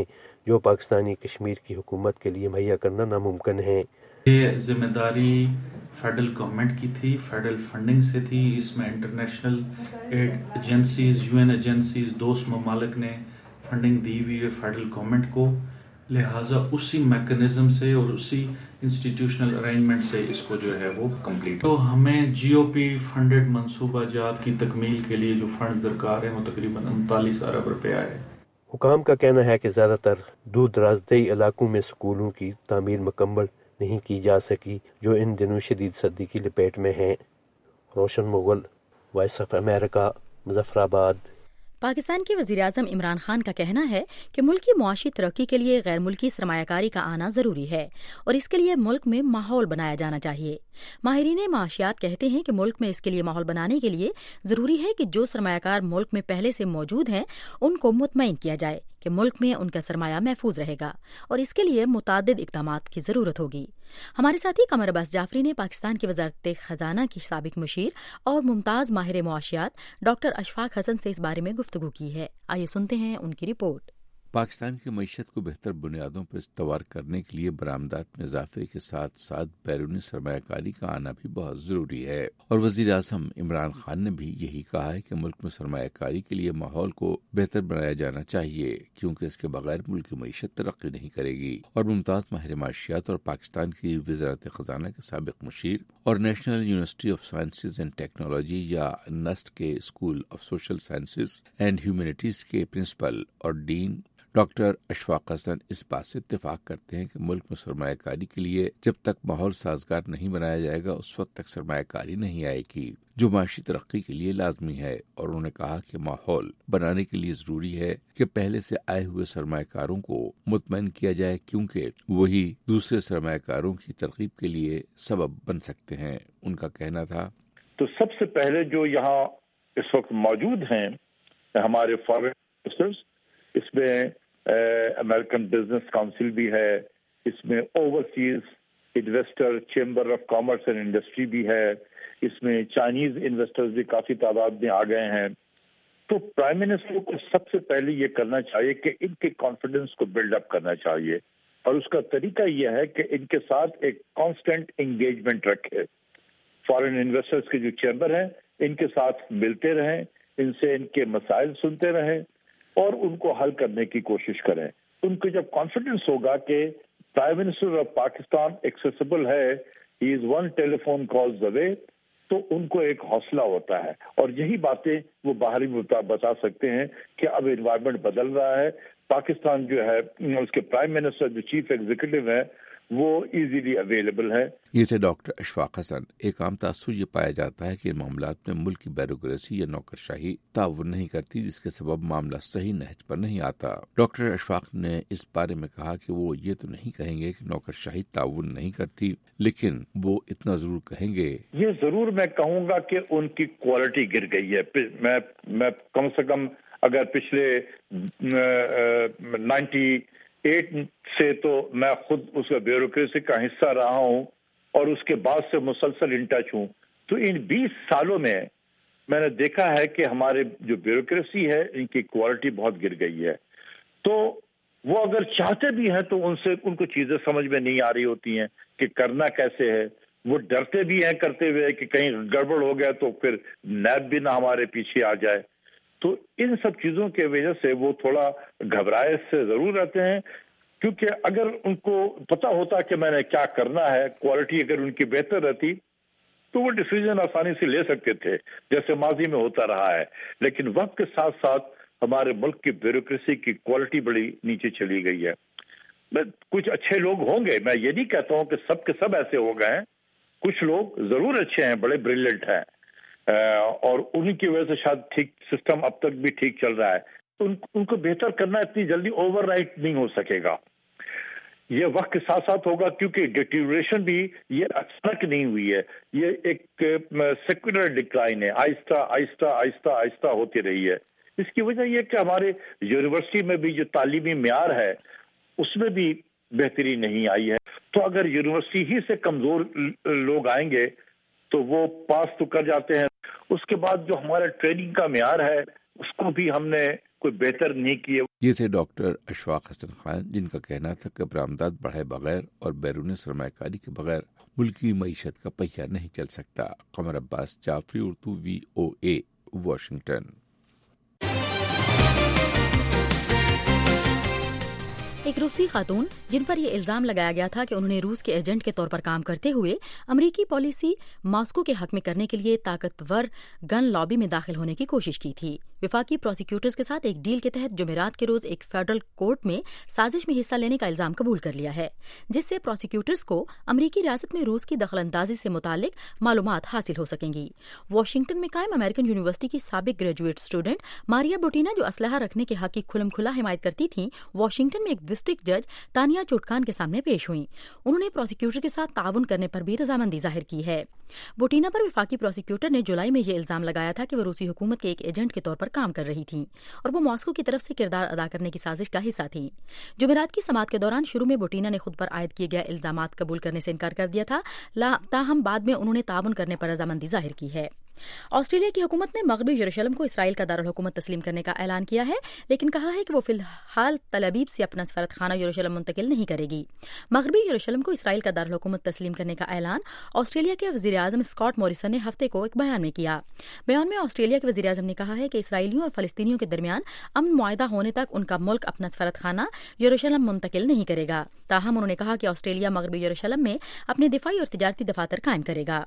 [SPEAKER 4] جو پاکستانی کشمیر کی حکومت کے لیے مہیا کرنا ناممکن ہے۔
[SPEAKER 21] یہ ذمہ داری فیڈرل گورنمنٹ کی تھی، فیڈرل فنڈنگ سے تھی، اس میں international aid agencies, U N agencies, دوست ممالک نے فنڈنگ دی ہوئی ہے فیڈرل گورنمنٹ کو، لہٰذا اسی میکنزم سے اور اسی انسٹیٹیوشنل ارینجمنٹ سے اس کو جو ہے وہ کمپلیٹ، تو ہمیں جی او پی فنڈڈ منصوبہ جات کی تکمیل کے لیے جو فنڈز درکار ہیں وہ تقریباً انتالیس ارب روپیہ ہے۔
[SPEAKER 4] حکام کا کہنا ہے کہ زیادہ تر دور دراز دیہی علاقوں میں سکولوں کی تعمیر مکمل نہیں کی جا سکی جو ان دنوں شدید سردی کی لپیٹ میں ہیں۔ Roshan Mughal, voice of America, Muzaffarabad.
[SPEAKER 1] Pakistan کے وزیراعظم عمران خان کا کہنا ہے کہ ملک کی معاشی ترقی کے لیے غیر ملکی سرمایہ کاری کا آنا ضروری ہے اور اس کے لیے ملک میں ماحول بنایا جانا چاہیے۔ ماہرین معاشیات کہتے ہیں کہ ملک میں اس کے لیے ماحول بنانے کے لیے ضروری ہے کہ جو سرمایہ کار ملک میں پہلے سے موجود ہیں ان کو مطمئن کیا جائے کہ ملک میں ان کا سرمایہ محفوظ رہے گا اور اس کے لیے متعدد اقدامات کی ضرورت ہوگی۔ ہمارے ساتھی قمر عباس جعفری نے پاکستان کی وزارت خزانہ کی سابق مشیر اور ممتاز ماہر معاشیات ڈاکٹر اشفاق حسن سے اس بارے میں گفتگو کی ہے۔ آئیے سنتے ہیں ان کی رپورٹ۔
[SPEAKER 22] پاکستان کی معیشت کو بہتر بنیادوں پر استوار کرنے کے لیے برآمدات میں اضافے کے ساتھ ساتھ بیرونی سرمایہ کاری کا آنا بھی بہت ضروری ہے، اور وزیر اعظم عمران خان نے بھی یہی کہا ہے کہ ملک میں سرمایہ کاری کے لیے ماحول کو بہتر بنایا جانا چاہیے کیونکہ اس کے بغیر ملک کی معیشت ترقی نہیں کرے گی۔ اور ممتاز ماہر معاشیات اور پاکستان کی وزارت خزانہ کے سابق مشیر اور national university of sciences and technology یا نیسٹ کے school of social sciences and humanities کے پرنسپل اور ڈین ڈاکٹر اشفاق حسن اس بات سے اتفاق کرتے ہیں کہ ملک میں سرمایہ کاری کے لیے جب تک ماحول سازگار نہیں بنایا جائے گا اس وقت تک سرمایہ کاری نہیں آئے گی جو معاشی ترقی کے لیے لازمی ہے، اور انہوں نے کہا کہ ماحول بنانے کے لیے ضروری ہے کہ پہلے سے آئے ہوئے سرمایہ کاروں کو مطمئن کیا جائے کیونکہ وہی دوسرے سرمایہ کاروں کی ترغیب کے لیے سبب بن سکتے ہیں۔ ان کا کہنا تھا
[SPEAKER 23] تو سب سے پہلے جو یہاں اس وقت موجود ہیں ہمارے فارن انویسٹرز، اس میں امریکن بزنس کاؤنسل بھی ہے، اس میں overseas investor chamber of commerce and industry بھی ہے، اس میں چائنیز انویسٹرز بھی کافی تعداد میں آ گئے ہیں۔ تو پرائم منسٹر کو سب سے پہلے یہ کرنا چاہیے کہ ان کے کانفیڈنس کو بلڈ اپ کرنا چاہیے، اور اس کا طریقہ یہ ہے کہ ان کے ساتھ ایک کانسٹنٹ انگیجمنٹ رکھے۔ فارن انویسٹرز کے جو چیمبر ہیں ان کے ساتھ ملتے رہیں، ان سے ان کے مسائل سنتے رہیں اور ان کو حل کرنے کی کوشش کریں۔ ان کو جب کانفیڈنس ہوگا کہ prime minister of Pakistan accessible ہے، he is one telephone calls away, تو ان کو ایک حوصلہ ہوتا ہے، اور یہی باتیں وہ باہری بتا سکتے ہیں کہ اب انوائرمنٹ بدل رہا ہے، پاکستان جو ہے اس کے پرائم منسٹر جو چیف ایگزیکٹو ہے وہ ایزیلی اویلیبل ہے۔
[SPEAKER 22] یہ تھے ڈاکٹر اشفاق حسن۔ ایک عام تاثر یہ پایا جاتا ہے کہ ان معاملات میں ملک کی بیوروکریسی یا نوکرشاہی تعاون نہیں کرتی، جس کے سبب معاملہ صحیح نہج پر نہیں آتا۔ ڈاکٹر اشفاق نے اس بارے میں کہا کہ وہ یہ تو نہیں کہیں گے کہ نوکرشاہی تعاون نہیں کرتی، لیکن وہ اتنا ضرور کہیں گے، یہ
[SPEAKER 23] ضرور میں کہوں گا کہ ان کی کوالٹی گر گئی ہے۔ میں میں کم سے کم اگر پچھلے نائنٹی ایٹ سے تو میں خود اس کا بیوروکریسی کا حصہ رہا ہوں اور اس کے بعد سے مسلسل ان ٹچ ہوں، تو ان بیس سالوں میں میں نے دیکھا ہے کہ ہمارے جو بیوروکریسی ہے ان کی کوالٹی بہت گر گئی ہے۔ تو وہ اگر چاہتے بھی ہیں تو ان سے ان کو چیزیں سمجھ میں نہیں آ رہی ہوتی ہیں کہ کرنا کیسے ہے، وہ ڈرتے بھی ہیں کرتے ہوئے کہ کہیں گڑبڑ ہو گیا تو پھر نیب بھی نہ ہمارے پیچھے آ جائے۔ تو ان سب چیزوں کی وجہ سے وہ تھوڑا گھبرائے سے ضرور رہتے ہیں، کیونکہ اگر ان کو پتا ہوتا کہ میں نے کیا کرنا ہے، کوالٹی اگر ان کی بہتر رہتی تو وہ ڈیسیژن آسانی سے لے سکتے تھے جیسے ماضی میں ہوتا رہا ہے۔ لیکن وقت کے ساتھ ساتھ ہمارے ملک کی بیوروکریسی کی کوالٹی بڑی نیچے چلی گئی ہے۔ کچھ اچھے لوگ ہوں گے، میں یہ نہیں کہتا ہوں کہ سب کے سب ایسے ہو گئے ہیں، کچھ لوگ ضرور اچھے ہیں، بڑے بریلینٹ ہیں، اور انہی کی وجہ سے شاید ٹھیک سسٹم اب تک بھی ٹھیک چل رہا ہے۔ ان, ان کو بہتر کرنا اتنی جلدی اوور رائٹ نہیں ہو سکے گا، یہ وقت کے ساتھ ساتھ ہوگا، کیونکہ ڈیٹیریشن بھی یہ اچانک نہیں ہوئی ہے، یہ ایک سیکولر ڈکلائن ہے، آہستہ آہستہ آہستہ آہستہ ہوتی رہی ہے۔ اس کی وجہ یہ کہ ہمارے یونیورسٹی میں بھی جو تعلیمی معیار ہے اس میں بھی بہتری نہیں آئی ہے۔ تو اگر یونیورسٹی ہی سے کمزور لوگ آئیں گے تو وہ پاس تو کر جاتے ہیں، اس کے بعد جو ہمارا ٹریننگ کا معیار ہے اس کو بھی ہم نے کوئی بہتر نہیں کیے.
[SPEAKER 22] یہ تھے ڈاکٹر اشفاق حسن خان، جن کا کہنا تھا کہ برآمدات بڑھائے بغیر اور بیرون سرمایہ کاری کے بغیر ملکی معیشت کا پہیہ نہیں چل سکتا. Qamar Abbas Jafri, Urdu V O A, Washington.
[SPEAKER 1] ایک روسی خاتون جن پر یہ الزام لگایا گیا تھا کہ انہوں نے روس کے ایجنٹ کے طور پر کام کرتے ہوئے امریکی پالیسی ماسکو کے حق میں کرنے کے لیے طاقتور گن لابی میں داخل ہونے کی کوشش کی تھی، وفاقی پروسیکیوٹرز کے ساتھ ایک ڈیل کے تحت جمعرات کے روز ایک فیڈرل کورٹ میں سازش میں حصہ لینے کا الزام قبول کر لیا ہے، جس سے پروسیکیوٹرز کو امریکی ریاست میں روس کی دخل اندازی سے متعلق معلومات حاصل ہو سکیں گی. واشنگٹن میں قائم امریکن یونیورسٹی کی سابق گریجویٹ اسٹوڈنٹ ماریا بوٹینا، جو اسلحہ رکھنے کے حق کی کھلم کھلا حمایت کرتی تھیں، واشنگٹن میں ایک ڈسٹرکٹ جج تانیا چوٹکان کے سامنے پیش ہوئیں. انہوں نے پروسیکیوٹر کے ساتھ تعاون کرنے پر بھی رضامندی ظاہر کی ہے. بوٹینا پر وفاقی پروسیکیوٹر نے جولائی میں یہ الزام لگایا تھا کہ وہ روسی حکومت کے ایک ایجنٹ کے طور پر کام کر رہی تھیں اور وہ ماسکو کی طرف سے کردار ادا کرنے کی سازش کا حصہ تھیں. جمعرات کی سماعت کے دوران شروع میں بوٹینا نے خود پر عائد کیے گئے الزامات قبول کرنے سے انکار کر دیا تھا، تاہم بعد میں انہوں نے تعاون کرنے پر رضامندی ظاہر کی ہے. آسٹریلیا کی حکومت نے مغربی یروشلم کو اسرائیل کا دارالحکومت تسلیم کرنے کا اعلان کیا ہے، لیکن کہا ہے کہ وہ فی الحال تل ابیب سے اپنا سفارت خانہ یروشلم منتقل نہیں کرے گی. مغربی یروشلم کو اسرائیل کا دارالحکومت تسلیم کرنے کا اعلان آسٹریلیا کے وزیر اعظم اسکاٹ موریسن نے ہفتے کو ایک بیان میں کیا. بیان میں آسٹریلیا کے وزیر اعظم نے کہا ہے کہ اسرائیلیوں اور فلسطینیوں کے درمیان امن معاہدہ ہونے تک ان کا ملک اپنا سفارت خانہ یروشلم منتقل نہیں کرے گا. تاہم انہوں نے کہا کہ آسٹریلیا مغربی یروشلم میں اپنے دفاعی اور تجارتی دفاتر قائم کرے گا.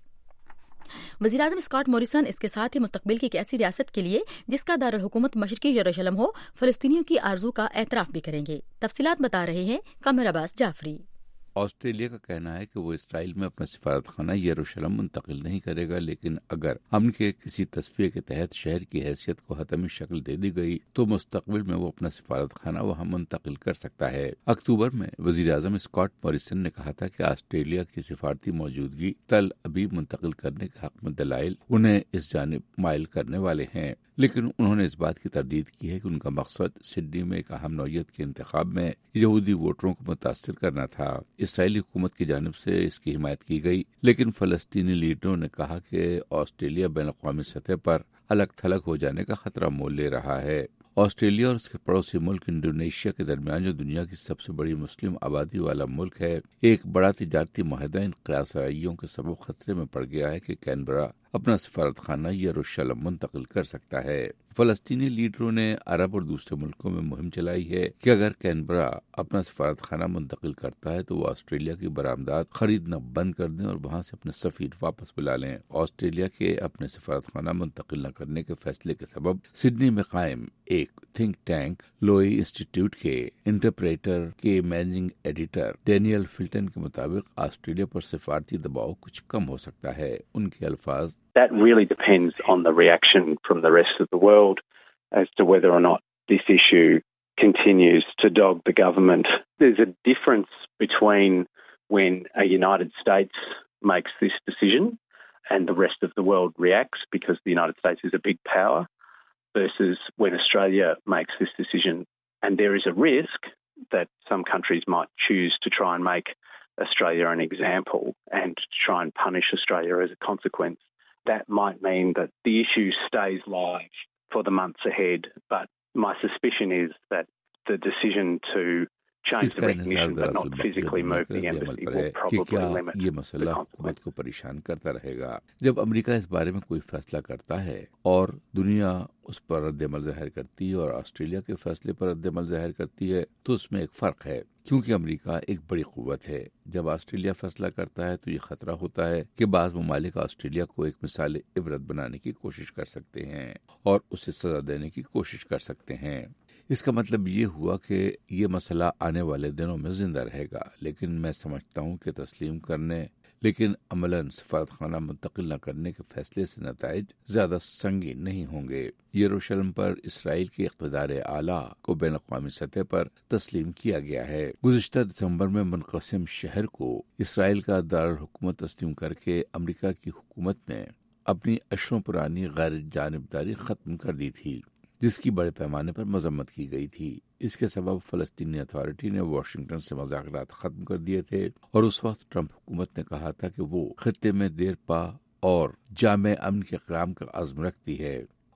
[SPEAKER 1] وزیر اعظم اسکاٹ موریسن اس کے ساتھ ہی مستقبل کی ایک ایسی ریاست کے لیے جس کا دارالحکومت مشرقی یروشلم ہو، فلسطینیوں کی آرزو کا اعتراف بھی کریں گے. تفصیلات بتا رہے ہیں قمر عباس جعفری.
[SPEAKER 22] آسٹریلیا کا کہنا ہے کہ وہ اسرائیل میں اپنا سفارت خانہ یروشلم منتقل نہیں کرے گا، لیکن اگر امن کے کسی تصفیے کے تحت شہر کی حیثیت کو حتمی شکل دے دی گئی تو مستقبل میں وہ اپنا سفارت خانہ وہاں منتقل کر سکتا ہے. اکتوبر میں وزیر اعظم اسکاٹ موریسن نے کہا تھا کہ آسٹریلیا کی سفارتی موجودگی تل ابیب منتقل کرنے کے حق میں دلائل انہیں اس جانب مائل کرنے والے ہیں، لیکن انہوں نے اس بات کی تردید کی ہے کہ ان کا مقصد سڈنی میں ایک اہم نوعیت کے انتخاب میں یہودی ووٹروں کو متاثر کرنا تھا. اسرائیلی حکومت کی جانب سے اس کی حمایت کی گئی، لیکن فلسطینی لیڈروں نے کہا کہ آسٹریلیا بین الاقوامی سطح پر الگ تھلگ ہو جانے کا خطرہ مول لے رہا ہے. آسٹریلیا اور اس کے پڑوسی ملک انڈونیشیا کے درمیان، جو دنیا کی سب سے بڑی مسلم آبادی والا ملک ہے، ایک بڑا تجارتی معاہدہ ان قیاسرائیوں کے سبب خطرے میں پڑ گیا ہے کہ کینبرا اپنا سفارت خانہ یروشلم منتقل کر سکتا ہے. فلسطینی لیڈروں نے عرب اور دوسرے ملکوں میں مہم چلائی ہے کہ اگر کینبرا اپنا سفارت خانہ منتقل کرتا ہے تو وہ آسٹریلیا کی برآمدات خریدنا بند کر دیں اور وہاں سے اپنے سفیر واپس بلا لیں. آسٹریلیا کے اپنے سفارت خانہ منتقل نہ کرنے کے فیصلے کے سبب سڈنی میں قائم ایک تھنک ٹینک لوئی انسٹیٹیوٹ کے انٹرپریٹر کے مینیجنگ ایڈیٹر ڈینیل فلٹن کے مطابق آسٹریلیا پر سفارتی دباؤ کچھ کم ہو سکتا ہے. ان کے الفاظ:
[SPEAKER 6] That really depends on the reaction from the rest of the world as to whether or not this issue continues to dog the government. There's a difference between when a United States makes this decision and the rest of the world reacts, because the United States is a big power, versus when Australia makes this decision. And there is a risk that some countries might choose to try and make Australia an example and try and punish Australia as a consequence. That might mean that the issue stays live for the months ahead, but my suspicion is that the decision to change the recognition but not physically move the embassy will probably limit
[SPEAKER 22] یہ مسئلہ حکومت کو پریشان کرتا رہے گا. جب امریکہ اس بارے میں کوئی فیصلہ کرتا ہے اور دنیا اس پر رد عمل ظاہر کرتی ہے اور آسٹریلیا کے فیصلے پر رد عمل ظاہر کرتی ہے تو اس میں ایک فرق ہے، کیونکہ امریکہ ایک بڑی قوت ہے. جب آسٹریلیا فیصلہ کرتا ہے تو یہ خطرہ ہوتا ہے کہ بعض ممالک آسٹریلیا کو ایک مثال عبرت بنانے کی کوشش کر سکتے ہیں اور اسے سزا دینے کی کوشش کر سکتے ہیں. اس کا مطلب یہ ہوا کہ یہ مسئلہ آنے والے دنوں میں زندہ رہے گا، لیکن میں سمجھتا ہوں کہ تسلیم کرنے لیکن عملاً سفارت خانہ منتقل نہ کرنے کے فیصلے سے نتائج زیادہ سنگین نہیں ہوں گے. یروشلم پر اسرائیل کے اقتدار اعلیٰ کو بین اقوامی سطح پر تسلیم کیا گیا ہے. گزشتہ دسمبر میں منقسم شہر کو اسرائیل کا دارالحکومت تسلیم کر کے امریکہ کی حکومت نے اپنی اشروں پرانی غیر جانبداری ختم کر دی تھی، جس کی بڑے پیمانے پر مذمت کی گئی تھی. اس کے سبب فلسطینی اتھارٹی نے واشنگٹن سے مذاکرات ختم کر دیے تھے اور اس وقت ٹرمپ حکومت نے کہا تھا کہ وہ خطے میں دیر پا اور جامع امن کے قیام کا عزم رکھتی ہے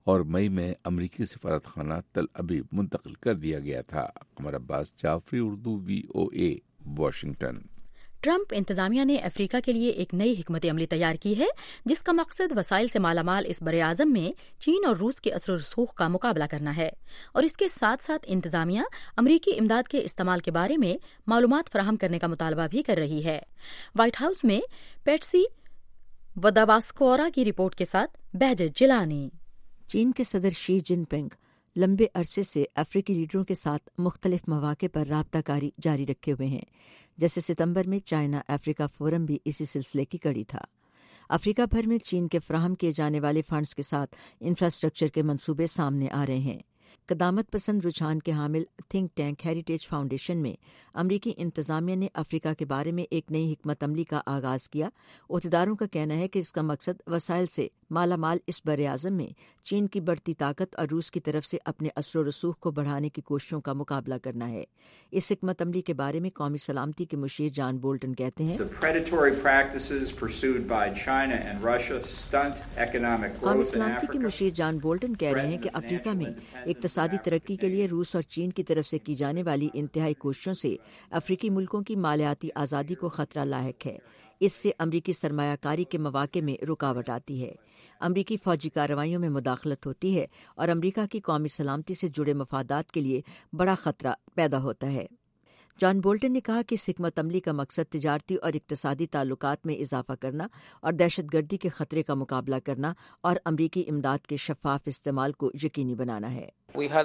[SPEAKER 22] اور مئی میں امریکی سفارت خانہ تل ابیب منتقل کر دیا گیا تھا۔ Qamar Abbas Jafri, Urdu V O A, Washington.
[SPEAKER 1] Trump انتظامیہ نے افریقہ کے لیے ایک نئی حکمت عملی تیار کی ہے جس کا مقصد وسائل سے مالا مال اس بر اعظم میں چین اور روس کے اثر و رسوخ کا مقابلہ کرنا ہے، اور اس کے ساتھ ساتھ انتظامیہ امریکی امداد کے استعمال کے بارے میں معلومات فراہم کرنے کا مطالبہ بھی کر رہی ہے۔ وائٹ ہاؤس میں پیٹسی وداواسکورا کی رپورٹ کے ساتھ بہجت جیلانی۔
[SPEAKER 7] چین کے صدر شی جن پنگ لمبے عرصے سے افریقی لیڈروں کے ساتھ مختلف مواقع پر رابطہ کاری جاری رکھے ہوئے ہیں، جیسے ستمبر میں چائنا افریقہ فورم بھی اسی سلسلے کی کڑی تھا۔ افریقہ بھر میں چین کے فراہم کیے جانے والے فنڈز کے ساتھ انفراسٹرکچر کے منصوبے سامنے آ رہے ہیں۔ قدامت پسند رجحان کے حامل تھنک ٹینک ہیریٹیج فاؤنڈیشن میں امریکی انتظامیہ نے افریقہ کے بارے میں ایک نئی حکمت عملی کا آغاز کیا۔ عہدیداروں کا کہنا ہے کہ اس کا مقصد وسائل سے مالا مال اس بر اعظم میں چین کی بڑھتی طاقت اور روس کی طرف سے اپنے اثر و رسوخ کو بڑھانے کی کوششوں کا مقابلہ کرنا ہے۔ اس حکمت عملی کے بارے میں قومی سلامتی کے مشیر جان بولٹن کہتے ہیں، قومی سلامتی کے مشیر جان بولٹن کہہ رہے ہیں کہ افریقہ میں اقتصادی ترقی کے لیے روس اور چین کی طرف سے کی جانے والی انتہائی کوششوں سے افریقی ملکوں کی مالیاتی آزادی کو خطرہ لاحق ہے۔ اس سے امریکی سرمایہ کاری کے مواقع میں رکاوٹ آتی ہے، امریکی فوجی کارروائیوں میں مداخلت ہوتی ہے اور امریکہ کی قومی سلامتی سے جڑے مفادات کے لیے بڑا خطرہ پیدا ہوتا ہے۔ جان بولٹن نے کہا کہ اس حکمت عملی کا مقصد تجارتی اور اقتصادی تعلقات میں اضافہ کرنا اور دہشت گردی کے خطرے کا مقابلہ کرنا اور امریکی امداد کے شفاف استعمال کو یقینی بنانا ہے۔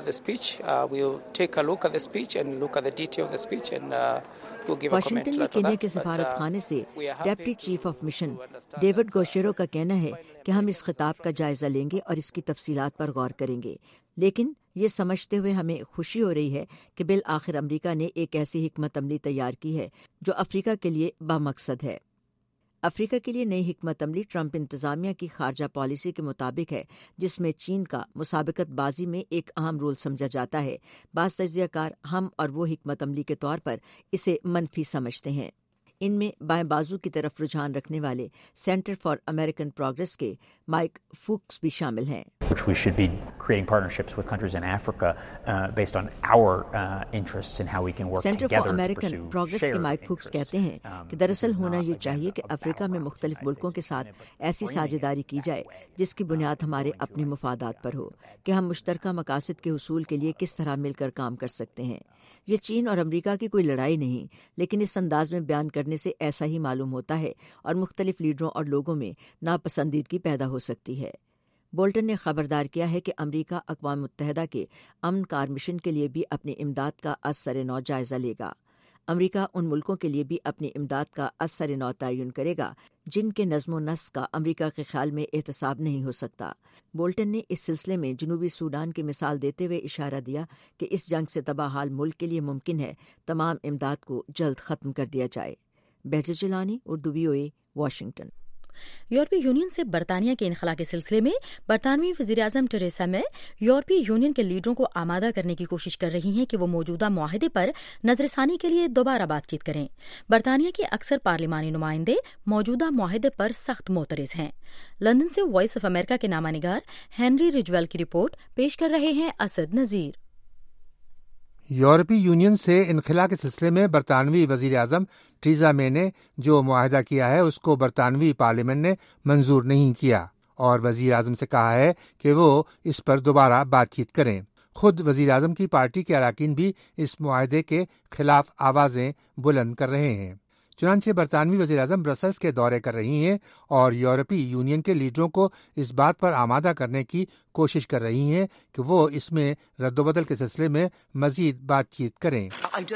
[SPEAKER 7] واشنگٹن میں کینیا کے سفارت خانے سے deputy chief of mission David گوشیرو کا کہنا ہے کہ ہم اس خطاب کا جائزہ لیں گے اور اس کی تفصیلات پر غور کریں گے، لیکن یہ سمجھتے ہوئے ہمیں خوشی ہو رہی ہے کہ بالآخر امریکہ نے ایک ایسی حکمت عملی تیار کی ہے جو افریقہ کے لیے بامقصد ہے۔ افریقہ کے لیے نئی حکمت عملی ٹرمپ انتظامیہ کی خارجہ پالیسی کے مطابق ہے، جس میں چین کا مسابقت بازی میں ایک اہم رول سمجھا جاتا ہے۔ بعض تجزیہ کار ہم اور وہ حکمت عملی کے طور پر اسے منفی سمجھتے ہیں۔ ان میں بائیں بازو کی طرف رجحان رکھنے والے سینٹر فار امریکن پروگریس کے مائک فوکس بھی شامل ہیں۔
[SPEAKER 8] We should be creating partnerships with countries in Africa uh, based on our uh, interests and how we can work
[SPEAKER 7] Center
[SPEAKER 8] together
[SPEAKER 7] for
[SPEAKER 8] to
[SPEAKER 7] American
[SPEAKER 8] pursue
[SPEAKER 7] Progress کے Mike Fuchs کہتے ہیں کہ دراصل ہونا یہ چاہیے کہ افریقہ میں مختلف ملکوں کے ساتھ ایسی ساجھیداری کی جائے جس کی بنیاد ہمارے اپنے مفادات پر ہو، کہ ہم مشترکہ مقاصد کے حصول کے لیے کس طرح مل کر کام کر سکتے ہیں۔ یہ چین اور امریکہ کی کوئی لڑائی نہیں، لیکن اس انداز میں بیان کرنے سے ایسا ہی معلوم ہوتا ہے اور مختلف لیڈروں اور لوگوں میں ناپسندیدگی پیدا ہو سکتی ہے۔ بولٹن نے خبردار کیا ہے کہ امریکہ اقوام متحدہ کے امن کار مشن کے لیے بھی اپنی امداد کا از سر نو جائزہ لے گا۔ امریکہ ان ملکوں کے لیے بھی اپنی امداد کا از سر نو تعین کرے گا جن کے نظم و نسق کا امریکہ کے خیال میں احتساب نہیں ہو سکتا۔ بولٹن نے اس سلسلے میں جنوبی سوڈان کی مثال دیتے ہوئے اشارہ دیا کہ اس جنگ سے تباہ حال ملک کے لیے ممکن ہے تمام امداد کو جلد ختم کر دیا جائے۔ Behjat Gilani, Urdu V O A, Washington.
[SPEAKER 1] یورپی یونین سے برطانیہ کے انخلا کے سلسلے میں برطانوی وزیراعظم ٹریسا مے یورپی یونین کے لیڈروں کو آمادہ کرنے کی کوشش کر رہی ہیں کہ وہ موجودہ معاہدے پر نظر ثانی کے لیے دوبارہ بات چیت کریں۔ برطانیہ کے اکثر پارلیمانی نمائندے موجودہ معاہدے پر سخت معترض ہیں۔ لندن سے وائس آف امریکہ کے نامہ نگار ہینری رجویل کی رپورٹ پیش کر رہے ہیں اسد نذیر۔
[SPEAKER 10] یورپی یونین سے انخلا کے سلسلے میں برطانوی وزیر اعظم ٹریزا مے نے جو معاہدہ کیا ہے اس کو برطانوی پارلیمنٹ نے منظور نہیں کیا اور وزیر اعظم سے کہا ہے کہ وہ اس پر دوبارہ بات چیت کریں۔ خود وزیر اعظم کی پارٹی کے اراکین بھی اس معاہدے کے خلاف آوازیں بلند کر رہے ہیں۔ چنانچہ برطانوی وزیر اعظم برسلز کے دورے کر رہی ہیں اور یورپی یونین کے لیڈروں کو اس بات پر آمادہ کرنے کی کوشش کر رہی ہیں کہ وہ اس میں رد و بدل کے سلسلے میں مزید بات چیت کریں۔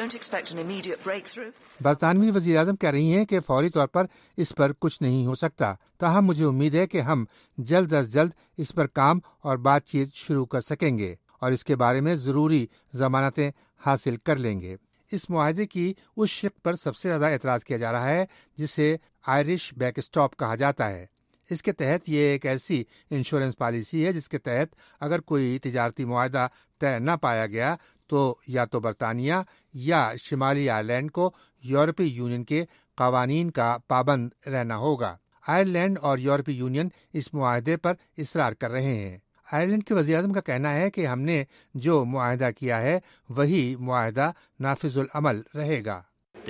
[SPEAKER 10] برطانوی وزیر اعظم کہہ رہی ہیں کہ فوری طور پر اس پر کچھ نہیں ہو سکتا، تاہم مجھے امید ہے کہ ہم جلد از جلد اس پر کام اور بات چیت شروع کر سکیں گے اور اس کے بارے میں ضروری ضمانتیں حاصل کر لیں گے۔ اس معاہدے کی اس شق پر سب سے زیادہ اعتراض کیا جا رہا ہے جسے آئرش بیک اسٹاپ کہا جاتا ہے۔ اس کے تحت یہ ایک ایسی انشورنس پالیسی ہے جس کے تحت اگر کوئی تجارتی معاہدہ طے نہ پایا گیا تو یا تو برطانیہ یا شمالی آئرلینڈ کو یورپی یونین کے قوانین کا پابند رہنا ہوگا۔ آئرلینڈ اور یورپی یونین اس معاہدے پر اصرار کر رہے ہیں۔ آئرلینڈ کے وزیر اعظم کا کہنا ہے کہ ہم نے جو معاہدہ کیا ہے وہی معاہدہ نافذ العمل رہے گا۔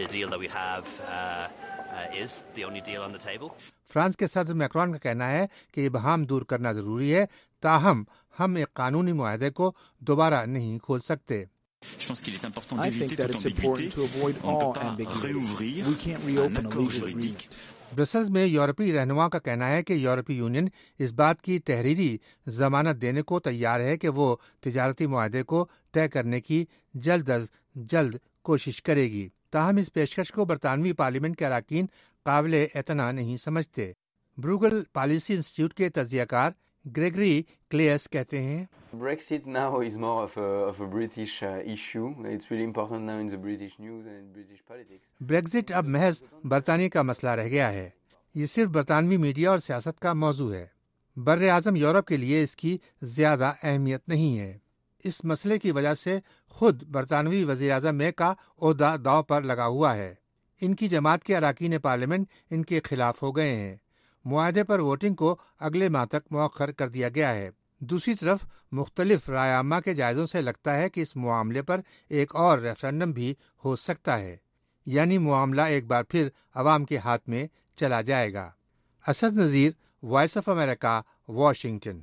[SPEAKER 10] فرانس کے صدر میکرون کا کہنا ہے کہ ابہام دور کرنا ضروری ہے، تاہم ہم ایک قانونی معاہدے کو دوبارہ نہیں کھول سکتے۔
[SPEAKER 2] I think that it's important to avoid all ambiguity. We can't reopen a legal agreement.
[SPEAKER 10] Brussels میں یورپی رہنما کا کہنا ہے کہ یورپی یونین اس بات کی تحریری ضمانت دینے کو تیار ہے کہ وہ تجارتی معاہدے کو طے کرنے کی جلد از جلد کوشش کرے گی، تاہم اس پیشکش کو برطانوی پارلیمنٹ کے اراکین قابل اعتنا نہیں سمجھتے۔ بروگل پالیسی انسٹیٹیوٹ کے تجزیہ کار گریگری کلیس کہتے ہیں
[SPEAKER 9] Brexit now is more of a, of a British uh, issue. It's really important now in the British news and in British politics.
[SPEAKER 10] Brexit اب محض برطانیہ کا مسئلہ رہ گیا ہے، یہ صرف برطانوی میڈیا اور سیاست کا موضوع ہے، بر اعظم یورپ کے لیے اس کی زیادہ اہمیت نہیں ہے۔ اس مسئلے کی وجہ سے خود برطانوی وزیر اعظم مے کا عہدہ داؤ پر لگا ہوا ہے، ان کی جماعت کے اراکین پارلیمنٹ ان کے خلاف ہو گئے ہیں، معاہدے پر ووٹنگ کو اگلے ماہ تک مؤخر کر دیا گیا ہے۔ دوسری طرف مختلف رائے عامہ کے جائزوں سے لگتا ہے کہ اس معاملے پر ایک اور ریفرنڈم بھی ہو سکتا ہے، یعنی معاملہ ایک بار پھر عوام کے ہاتھ میں چلا جائے گا۔ Asad Nazir, voice of America, Washington.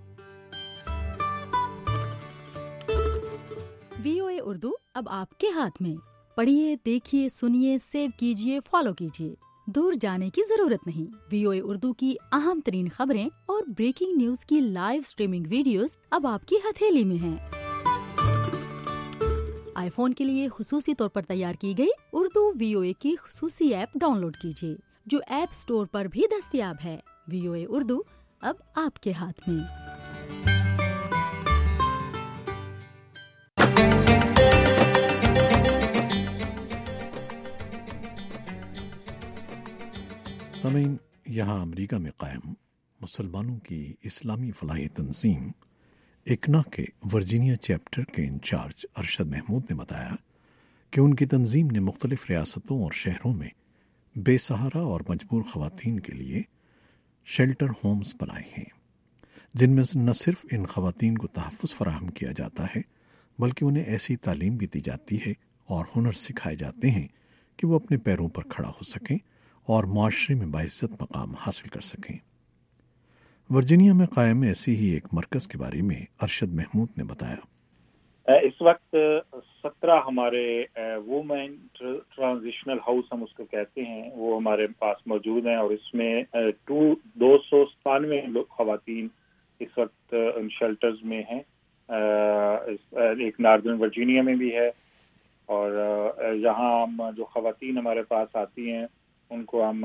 [SPEAKER 1] V O A Urdu اب آپ کے ہاتھ میں، پڑھیے، دیکھیے، سنیے، سیو کیجیے، فالو کیجیے، دور جانے کی ضرورت نہیں۔ وی او اے اردو کی اہم ترین خبریں اور بریکنگ نیوز کی لائیو سٹریمنگ ویڈیوز اب آپ کی ہتھیلی میں ہیں۔ آئی فون کے لیے خصوصی طور پر تیار کی گئی اردو وی او اے کی خصوصی ایپ ڈاؤن لوڈ کیجیے، جو ایپ سٹور پر بھی دستیاب ہے۔ وی او اے اردو اب آپ کے ہاتھ میں۔
[SPEAKER 11] سامعین، یہاں امریکہ میں قائم مسلمانوں کی اسلامی فلاحی تنظیم اکنا کے ورجینیا چیپٹر کے انچارج ارشد محمود نے بتایا کہ ان کی تنظیم نے مختلف ریاستوں اور شہروں میں بے سہارا اور مجبور خواتین کے لیے شیلٹر ہومز بنائے ہیں، جن میں نہ صرف ان خواتین کو تحفظ فراہم کیا جاتا ہے بلکہ انہیں ایسی تعلیم بھی دی جاتی ہے اور ہنر سکھائے جاتے ہیں کہ وہ اپنے پیروں پر کھڑا ہو سکیں اور معاشرے میں باعزت مقام حاصل کر سکیں۔ ورجینیا میں قائم ایسی ہی ایک مرکز کے بارے میں ارشد محمود نے بتایا۔
[SPEAKER 23] اس وقت سترہ ہمارے وومن ٹرانزیشنل ہاؤس ہم اس کو کہتے ہیں، وہ ہمارے پاس موجود ہیں، اور اس میں دو سو ستانوے خواتین اس وقت ان شیلٹرز میں ہیں۔ ایک ناردرن ورجینیا میں بھی ہے، اور یہاں ہم جو خواتین ہمارے پاس آتی ہیں ان کو ہم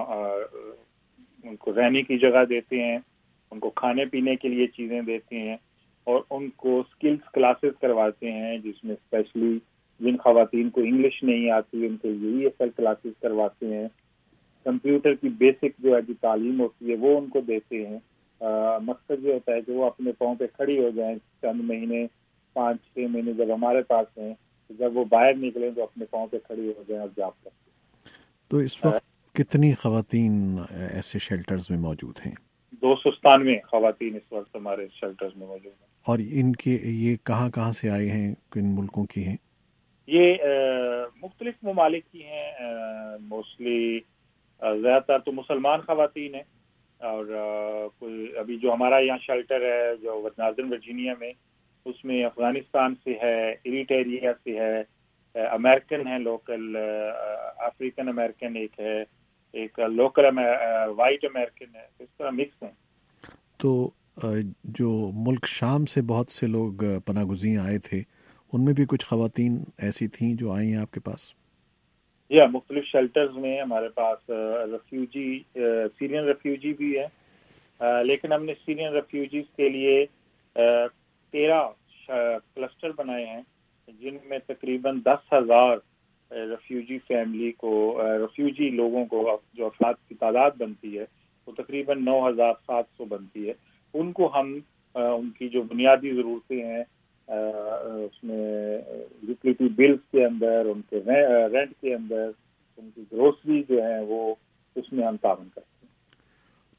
[SPEAKER 23] ان کو رہنے کی جگہ دیتے ہیں، ان کو کھانے پینے کے لیے چیزیں دیتے ہیں، اور ان کو سکلز کلاسز کرواتے ہیں، جس میں اسپیشلی جن خواتین کو انگلش نہیں آتی ان کو U E S L classes کرواتے ہیں، کمپیوٹر کی بیسک جو ہے جو تعلیم ہوتی ہے وہ ان کو دیتے ہیں۔ مقصد یہ ہوتا ہے کہ وہ اپنے پاؤں پہ کھڑی ہو جائیں چند مہینے، پانچ چھ مہینے جب ہمارے پاس ہیں، جب وہ باہر نکلیں تو اپنے پاؤں پہ کھڑی ہو جائیں اور جاب کریں۔
[SPEAKER 11] تو اس وقت کتنی خواتین ایسے شیلٹرز میں موجود ہیں؟
[SPEAKER 23] دو سو ستانوے خواتین اس وقت ہمارے شیلٹرز میں موجود ہیں۔
[SPEAKER 11] اور ان کے یہ کہاں کہاں سے آئے ہیں، کن ملکوں کی ہیں؟
[SPEAKER 23] یہ مختلف ممالک کی ہیں، موسٹلی زیادہ تر تو مسلمان خواتین ہیں، اور کوئی ابھی جو ہمارا یہاں شیلٹر ہے جو ناردرن ورجینیا میں، اس میں افغانستان سے ہے، ایریٹریا سے ہے، امریکن ہے، لوکل افریقن امریکن ایک ہے، ایک لوکل وائٹ امریکن ہے، اس طرح مکس ہیں۔
[SPEAKER 11] تو جو ملک شام سے بہت سے لوگ پناہ گزین آئے تھے، ان میں بھی کچھ خواتین ایسی تھیں جو آئی ہیں آپ کے پاس؟
[SPEAKER 23] یا مختلف شیلٹرز میں ہمارے پاس ریفیوجی سیرین ریفیوجی بھی ہے، لیکن ہم نے سیرین ریفیوجیز کے لیے تیرہ کلسٹر بنائے ہیں، جن میں تقریباً دس ہزار ریفیوجی فیملی کو ریفیوجی لوگوں کو جو افراد کی تعداد بنتی ہے وہ تقریباً نو ہزار سات سو بنتی ہے۔ ان کو ہم ان کی جو بنیادی ضرورتیں ہیں اس میں یوٹیلیٹی بلز کے اندر، ان کے رینٹ کے اندر، ان کی گروسری جو ہیں وہ اس میں ہم تعاون کرتے ہیں۔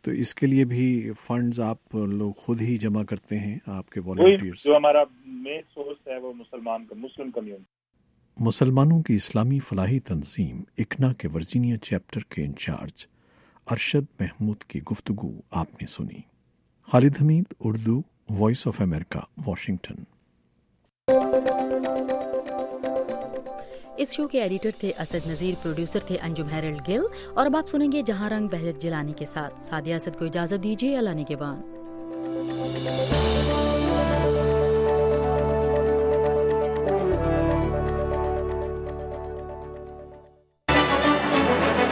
[SPEAKER 11] تو اس کے لیے بھی فنڈز آپ لوگ خود ہی جمع کرتے ہیں، آپ کے والنٹیئرز؟
[SPEAKER 23] جو ہمارا مین سورس ہے وہ مسلمان کا مسلم کمیونٹی.
[SPEAKER 11] مسلمانوں کی اسلامی فلاحی تنظیم اکنا کے ورجینیا چیپٹر کے انچارج ارشد محمود کی گفتگو آپ نے سنی. Khalid Hameed, Urdu, voice of America, Washington.
[SPEAKER 1] اس شو کے ایڈیٹر تھے اسد نذیر، پروڈیوسر تھے انجم ہیرلڈ گل، اور اب آپ سنیں گے جہاں رنگ بہجت جیلانی کے ساتھ. سعدیہ اسد کو اجازت دیجیے، اللہ نگہبان.